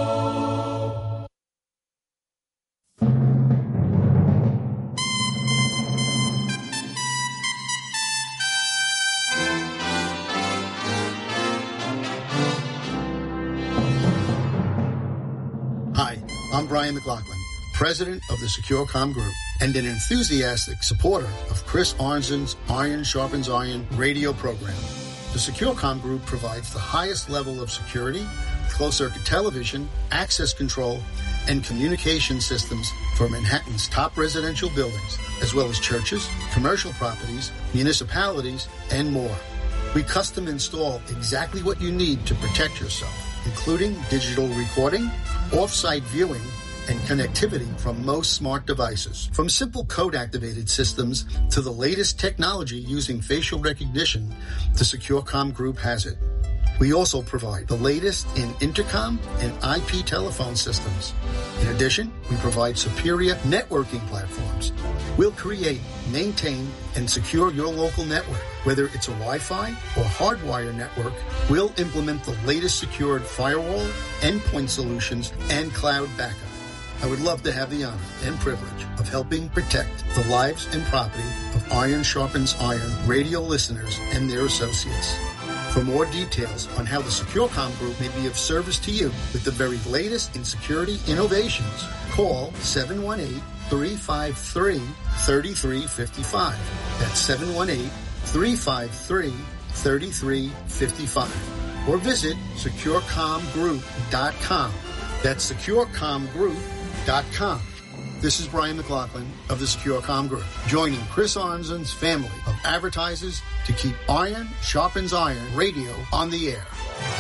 I'm Brian McLaughlin, president of the SecureCom Group and an enthusiastic supporter of Chris Arnzen's Iron Sharpens Iron radio program. The SecureCom Group provides the highest level of security, closed-circuit television, access control, and communication systems for Manhattan's top residential buildings, as well as churches, commercial properties, municipalities, and more. We custom install exactly what you need to protect yourself, including digital recording, off-site viewing, and connectivity from most smart devices. From simple code-activated systems to the latest technology using facial recognition, the SecureCom Group has it. We also provide the latest in intercom and I P telephone systems. In addition, we provide superior networking platforms. We'll create, maintain, and secure your local network. Whether it's a Wi-Fi or hardwire network, we'll implement the latest secured firewall, endpoint solutions, and cloud backup. I would love to have the honor and privilege of helping protect the lives and property of Iron Sharpens Iron radio listeners and their associates. For more details on how the SecureCom Group may be of service to you with the very latest in security innovations, call seven one eight, three five three, three three five five. That's seven one eight, three five three, three three five five. Or visit secure com group dot com. That's secure com group dot com. This is Brian McLaughlin of the SecureCom Group, joining Chris Arnzen's family of advertisers to keep Iron Sharpens Iron Radio on the air.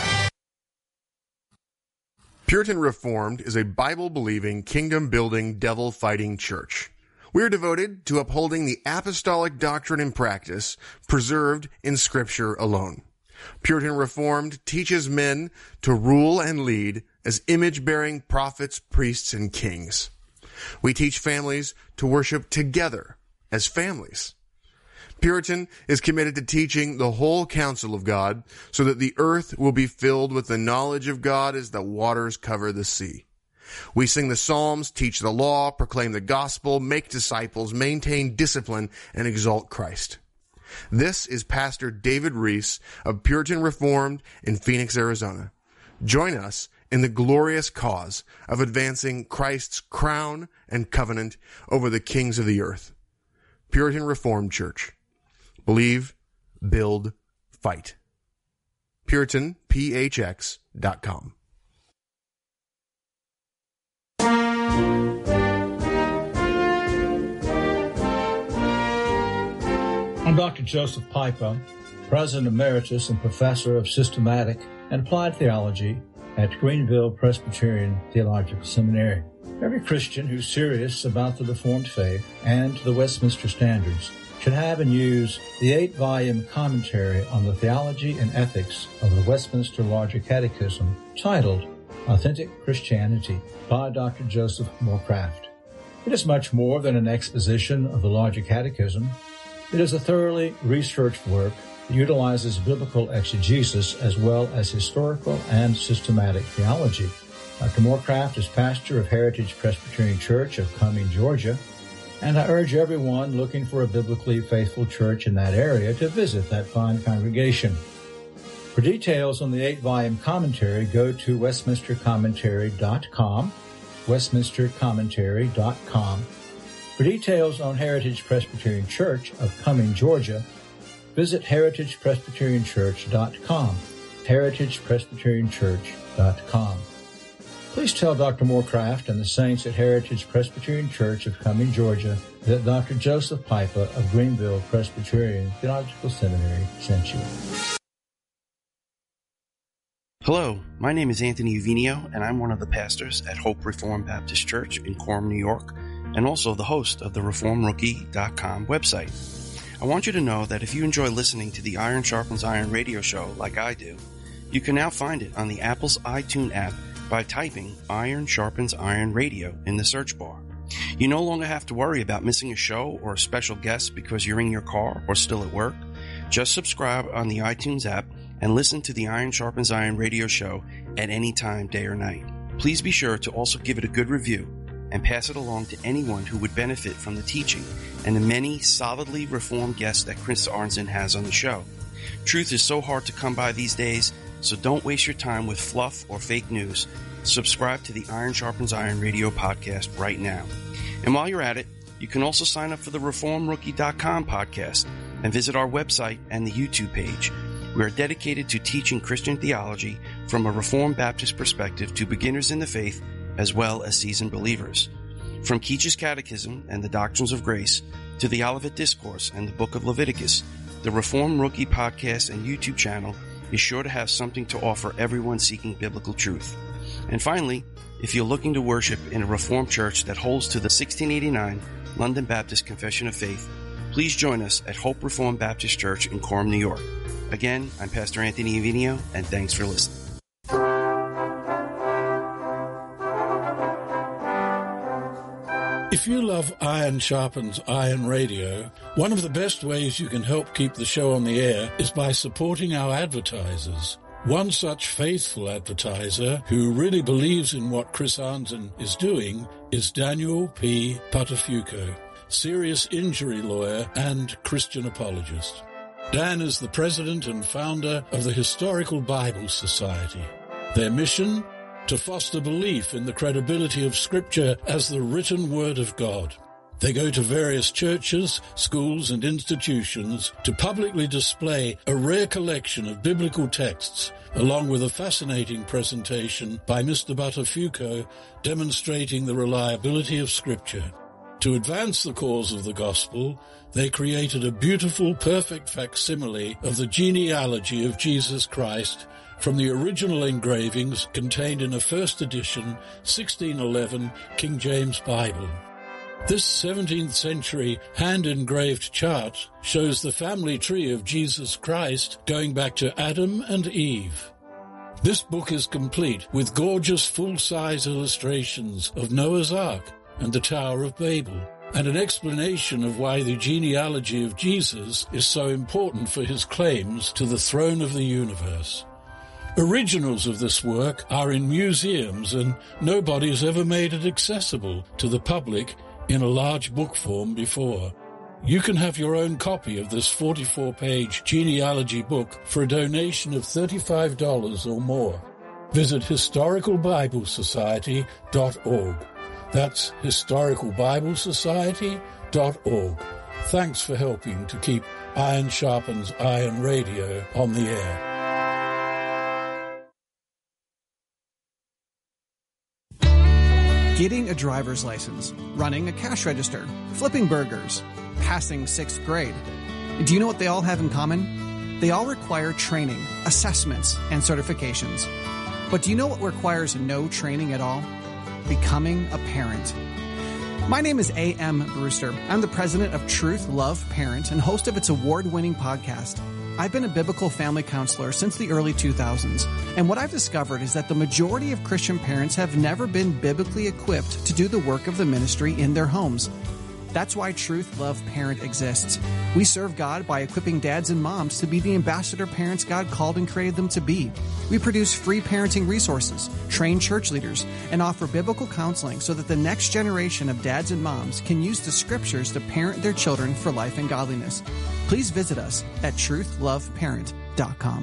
Puritan Reformed is a Bible-believing, kingdom-building, devil-fighting church. We are devoted to upholding the apostolic doctrine and practice preserved in Scripture alone. Puritan Reformed teaches men to rule and lead as image-bearing prophets, priests, and kings. We teach families to worship together as families. Puritan is committed to teaching the whole counsel of God so that the earth will be filled with the knowledge of God as the waters cover the sea. We sing the Psalms, teach the law, proclaim the gospel, make disciples, maintain discipline, and exalt Christ. This is Pastor David Reese of Puritan Reformed in Phoenix, Arizona. Join us in the glorious cause of advancing Christ's crown and covenant over the kings of the earth. Puritan Reformed Church. Believe, build, fight. Puritan P H X dot com.
I'm Doctor Joseph Pipa, President Emeritus and Professor of Systematic and Applied Theology at Greenville Presbyterian Theological Seminary. Every Christian who's serious about the Reformed faith and the Westminster Standards should have and use the eight-volume commentary on the theology and ethics of the Westminster Larger Catechism titled Authentic Christianity by Doctor Joseph Morecraft. It is much more than an exposition of the Larger Catechism. It is a thoroughly researched work that utilizes biblical exegesis as well as historical and systematic theology. Doctor Morecraft is pastor of Heritage Presbyterian Church of Cumming, Georgia, and I urge everyone looking for a biblically faithful church in that area to visit that fine congregation. For details on the eight-volume commentary, go to westminster commentary dot com, westminster commentary dot com. For details on Heritage Presbyterian Church of Cumming, Georgia, visit heritage presbyterian church dot com, heritage presbyterian church dot com. Please tell Doctor Morecraft and the saints at Heritage Presbyterian Church of Cumming, Georgia, that Doctor Joseph Pipa of Greenville Presbyterian Theological Seminary sent you.
Hello, my name is Anthony Uvinio, and I'm one of the pastors at Hope Reformed Baptist Church in Coram, New York, and also the host of the reform rookie dot com website. I want you to know that if you enjoy listening to the Iron Sharpens Iron radio show like I do, you can now find it on the Apple's iTunes app by typing Iron Sharpens Iron Radio in the search bar. You no longer have to worry about missing a show or a special guest because you're in your car or still at work. Just subscribe on the iTunes app and listen to the Iron Sharpens Iron radio show at any time, day or night. Please be sure to also give it a good review and pass it along to anyone who would benefit from the teaching and the many solidly reformed guests that Chris Arnzen has on the show. Truth is so hard to come by these days, so don't waste your time with fluff or fake news. Subscribe to the Iron Sharpens Iron radio podcast right now. And while you're at it, you can also sign up for the reform rookie dot com podcast and visit our website and the YouTube page. We are dedicated to teaching Christian theology from a Reformed Baptist perspective to beginners in the faith as well as seasoned believers. From Keach's Catechism and the Doctrines of Grace to the Olivet Discourse and the Book of Leviticus, the Reform Rookie podcast and YouTube channel is sure to have something to offer everyone seeking biblical truth. And finally, if you're looking to worship in a Reformed church that holds to the sixteen eighty-nine London Baptist Confession of Faith, please join us at Hope Reformed Baptist Church in Coram, New York. Again, I'm Pastor Anthony Uvinio, and thanks for listening.
If you love Iron Sharpens Iron Radio, one of the best ways you can help keep the show on the air is by supporting our advertisers. One such faithful advertiser who really believes in what Chris Arnzen is doing is Daniel P. Patafuco, serious injury lawyer and Christian apologist. Dan is the president and founder of the Historical Bible Society. Their mission? to foster belief in the credibility of Scripture as the written Word of God. They go to various churches, schools, and institutions to publicly display a rare collection of biblical texts, along with a fascinating presentation by Mister Buttafuoco demonstrating the reliability of Scripture. To advance the cause of the gospel, they created a beautiful, perfect facsimile of the genealogy of Jesus Christ from the original engravings contained in a first edition sixteen eleven King James Bible. This seventeenth century hand-engraved chart shows the family tree of Jesus Christ going back to Adam and Eve. This book is complete with gorgeous full-size illustrations of Noah's Ark and the Tower of Babel, and an explanation of why the genealogy of Jesus is so important for his claims to the throne of the universe. Originals of this work are in museums, and nobody has ever made it accessible to the public in a large book form before. You can have your own copy of this forty-four page genealogy book for a donation of thirty-five dollars or more. Visit historical bible society dot org. That's historical bible society dot org. Thanks for helping to keep Iron Sharpens Iron Radio on the air.
Getting a driver's license, running a cash register, flipping burgers, passing sixth grade. Do you know what they all have in common? They all require training, assessments, and certifications. But do you know what requires no training at all? Becoming a parent. My name is A M Brewster. I'm the president of Truth, Love, Parent, and host of its award-winning podcast. I've been a biblical family counselor since the early two thousands, and what I've discovered is that the majority of Christian parents have never been biblically equipped to do the work of the ministry in their homes. That's why Truth, Love, Parent exists. We serve God by equipping dads and moms to be the ambassador parents God called and created them to be. We produce free parenting resources, train church leaders, and offer biblical counseling so that the next generation of dads and moms can use the scriptures to parent their children for life and godliness. Please visit us at truth love parent dot com.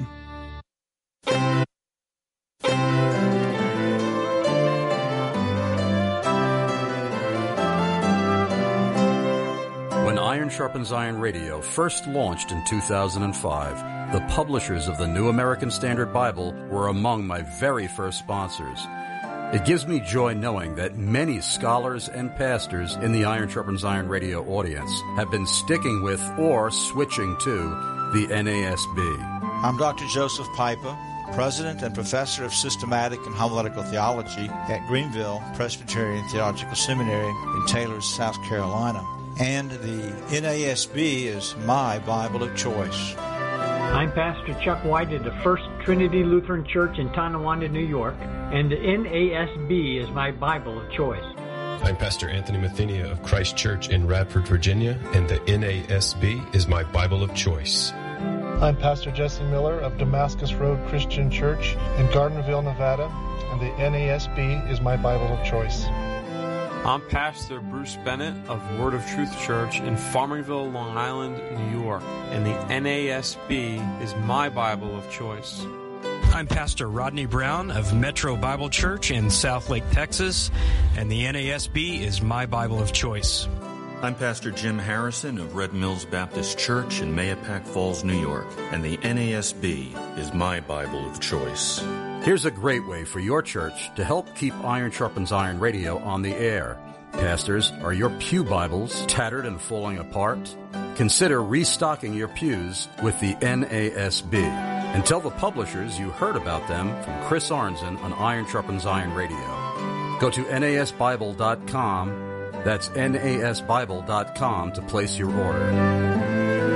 When Iron Sharpens Iron Radio first launched in two thousand five, the publishers of the New American Standard Bible were among my very first sponsors. It gives me joy knowing that many scholars and pastors in the Iron Sharpens Iron Radio audience have been sticking with or switching to the N A S B.
I'm Doctor Joseph Pipa, President and Professor of Systematic and Homiletical Theology at Greenville Presbyterian Theological Seminary in Taylor, South Carolina. And the N A S B is my Bible of choice.
I'm Pastor Chuck White at the First Trinity Lutheran Church in Tonawanda, New York, and the N A S B is my Bible of choice.
I'm Pastor Anthony Mathenia of Christ Church in Radford, Virginia, and the N A S B is my Bible of choice.
I'm Pastor Jesse Miller of Damascus Road Christian Church in Gardnerville, Nevada, and the N A S B is my Bible of choice.
I'm Pastor Bruce Bennett of Word of Truth Church in Farmingville, Long Island, New York, and the N A S B is my Bible of choice.
I'm Pastor Rodney Brown of Metro Bible Church in Southlake, Texas, and the N A S B is my Bible of choice.
I'm Pastor Jim Harrison of Red Mills Baptist Church in Mahopac Falls, New York, and the N A S B is my Bible of choice.
Here's a great way for your church to help keep Iron Sharpens Iron Radio on the air. Pastors, are your pew Bibles tattered and falling apart? Consider restocking your pews with the N A S B. And tell the publishers you heard about them from Chris Arnzen on Iron Sharpens Iron Radio. Go to N A S Bible dot com. That's N A S Bible dot com to place your order.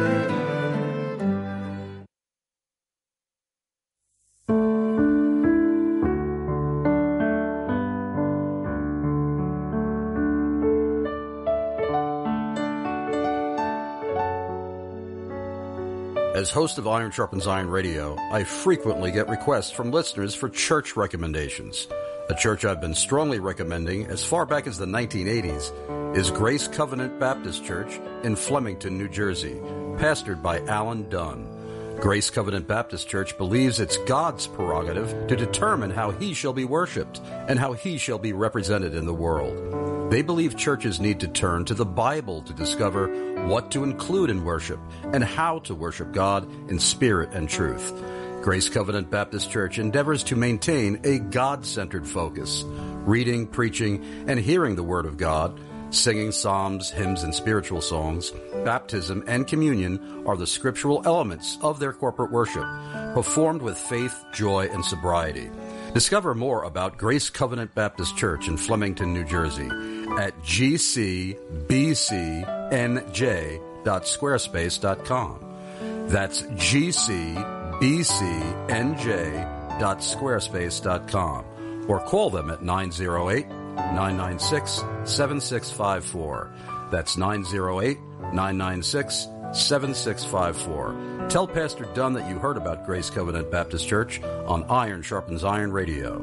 As host of Iron Sharpens Iron Radio, I frequently get requests from listeners for church recommendations. A church I've been strongly recommending as far back as the nineteen eighties is Grace Covenant Baptist Church in Flemington, New Jersey, pastored by Alan Dunn. Grace Covenant Baptist Church believes it's God's prerogative to determine how He shall be worshiped and how He shall be represented in the world. They believe churches need to turn to the Bible to discover what to include in worship and how to worship God in spirit and truth. Grace Covenant Baptist Church endeavors to maintain a God-centered focus, reading, preaching, and hearing the Word of God. Singing psalms, hymns, and spiritual songs, baptism, and communion are the scriptural elements of their corporate worship, performed with faith, joy, and sobriety. Discover more about Grace Covenant Baptist Church in Flemington, New Jersey at g c b c n j dot squarespace dot com. That's g c b c n j dot squarespace dot com. Or call them at nine oh eight, nine nine six, seven six five four. That's nine oh eight, nine nine six, seven six five four. Tell Pastor Dunn that you heard about Grace Covenant Baptist Church on Iron Sharpens Iron Radio.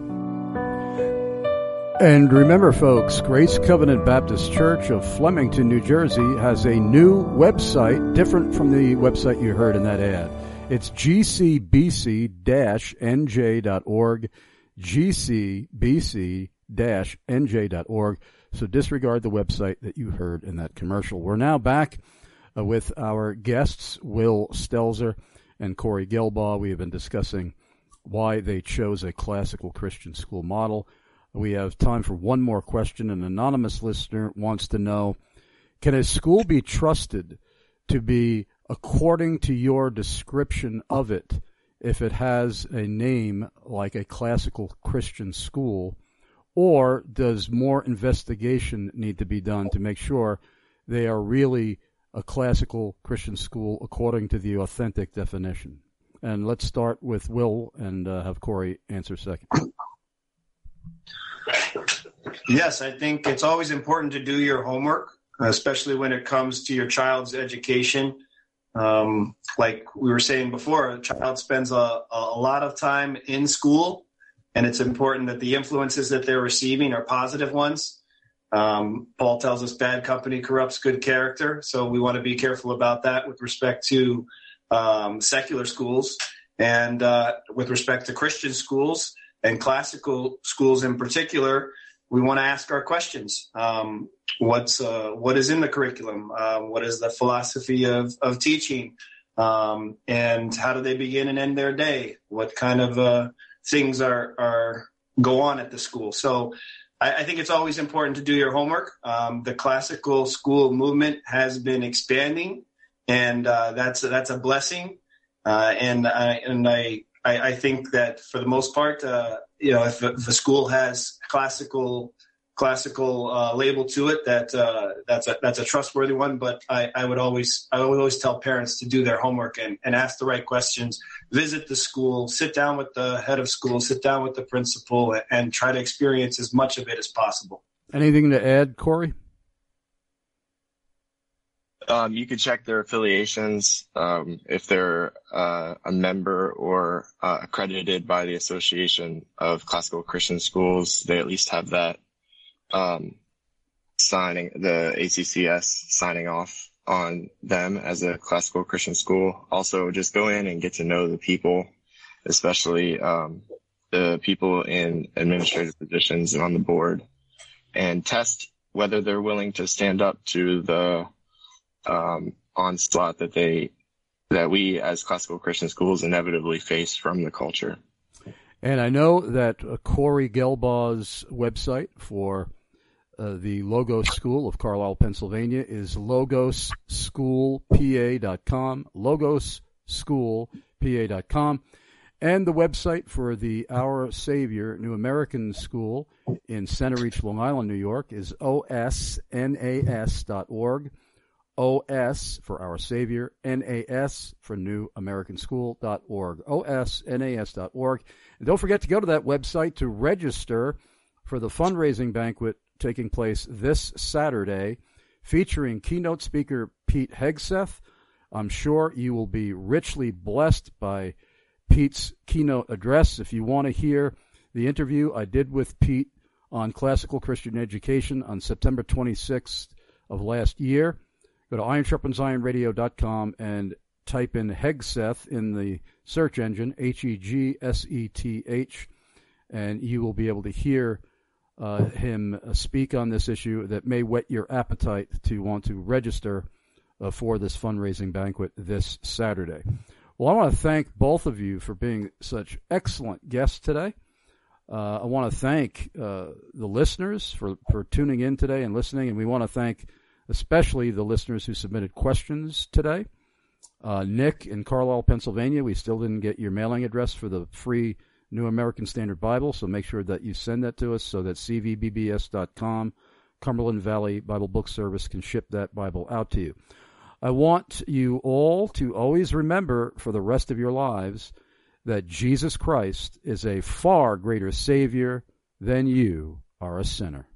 And remember, folks, Grace Covenant Baptist Church of Flemington, New Jersey has a new website, different from the website you heard in that ad. It's g c b c dash n j dot org, g c b c dash n j dot org. So disregard the website that you heard in that commercial. We're now back uh, with our guests, Will Stelzer and Corey Gelbaugh. We have been discussing why they chose a classical Christian school model. We have time for one more question. An anonymous listener wants to know, can a school be trusted to be according to your description of it if it has a name like a classical Christian school? Or does more investigation need to be done to make sure they are really a classical Christian school according to the authentic definition? And let's start with Will and uh, have Corey answer second.
Yes, I think it's always important to do your homework, especially when it comes to your child's education. Um, like we were saying before, a child spends a, a lot of time in school, and it's important that the influences that they're receiving are positive ones. Um, Paul tells us bad company corrupts good character, so we want to be careful about that with respect to um, secular schools and uh, with respect to Christian schools and classical schools in particular. We want to ask our questions. Um, what's uh, what is in the curriculum? Uh, what is the philosophy of, of teaching? Um, and how do they begin and end their day? What kind of uh, things are, are go on at the school? So I, I think it's always important to do your homework. Um, the classical school movement has been expanding, and uh, that's that's a blessing. Uh, and I, and I, I I think that for the most part, uh, you know, if, if a school has classical classical uh, label to it, that uh, that's a that's a trustworthy one. But I, I would always I would always tell parents to do their homework and, and ask the right questions. Visit the school, sit down with the head of school, sit down with the principal, and, and try to experience as much of it as possible.
Anything to add, Corey?
Um, you could check their affiliations. Um, if they're uh, a member or uh, accredited by the Association of Classical Christian Schools, they at least have that um, signing, the A C C S signing off on them as a classical Christian school. Also, just go in and get to know the people, especially um, the people in administrative positions and on the board, and test whether they're willing to stand up to the Um, onslaught that they, that we as classical Christian schools inevitably face from the culture.
And I know that uh, Corey Gelbaugh's website for uh, the Logos School of Carlisle, Pennsylvania is logos school p a dot com, logos school p a dot com. And the website for the Our Savior New American School in Center Reach, Long Island, New York is o s n a s dot org. O S for Our Savior, N A S for New American School dot org, O S N A S dot org. And don't forget to go to that website to register for the fundraising banquet taking place this Saturday, featuring keynote speaker Pete Hegseth. I'm sure you will be richly blessed by Pete's keynote address. If you want to hear the interview I did with Pete on classical Christian education on September twenty-sixth of last year, go to iron sharpens iron radio dot com and type in Hegseth in the search engine, H E G S E T H, and you will be able to hear uh, him speak on this issue that may whet your appetite to want to register uh, for this fundraising banquet this Saturday. Well, I want to thank both of you for being such excellent guests today. Uh, I want to thank uh, the listeners for, for tuning in today and listening, and we want to thank especially the listeners who submitted questions today. Uh, Nick in Carlisle, Pennsylvania, we still didn't get your mailing address for the free New American Standard Bible, so make sure that you send that to us so that C V B B S dot com, Cumberland Valley Bible Book Service, can ship that Bible out to you. I want you all to always remember for the rest of your lives that Jesus Christ is a far greater Savior than you are a sinner.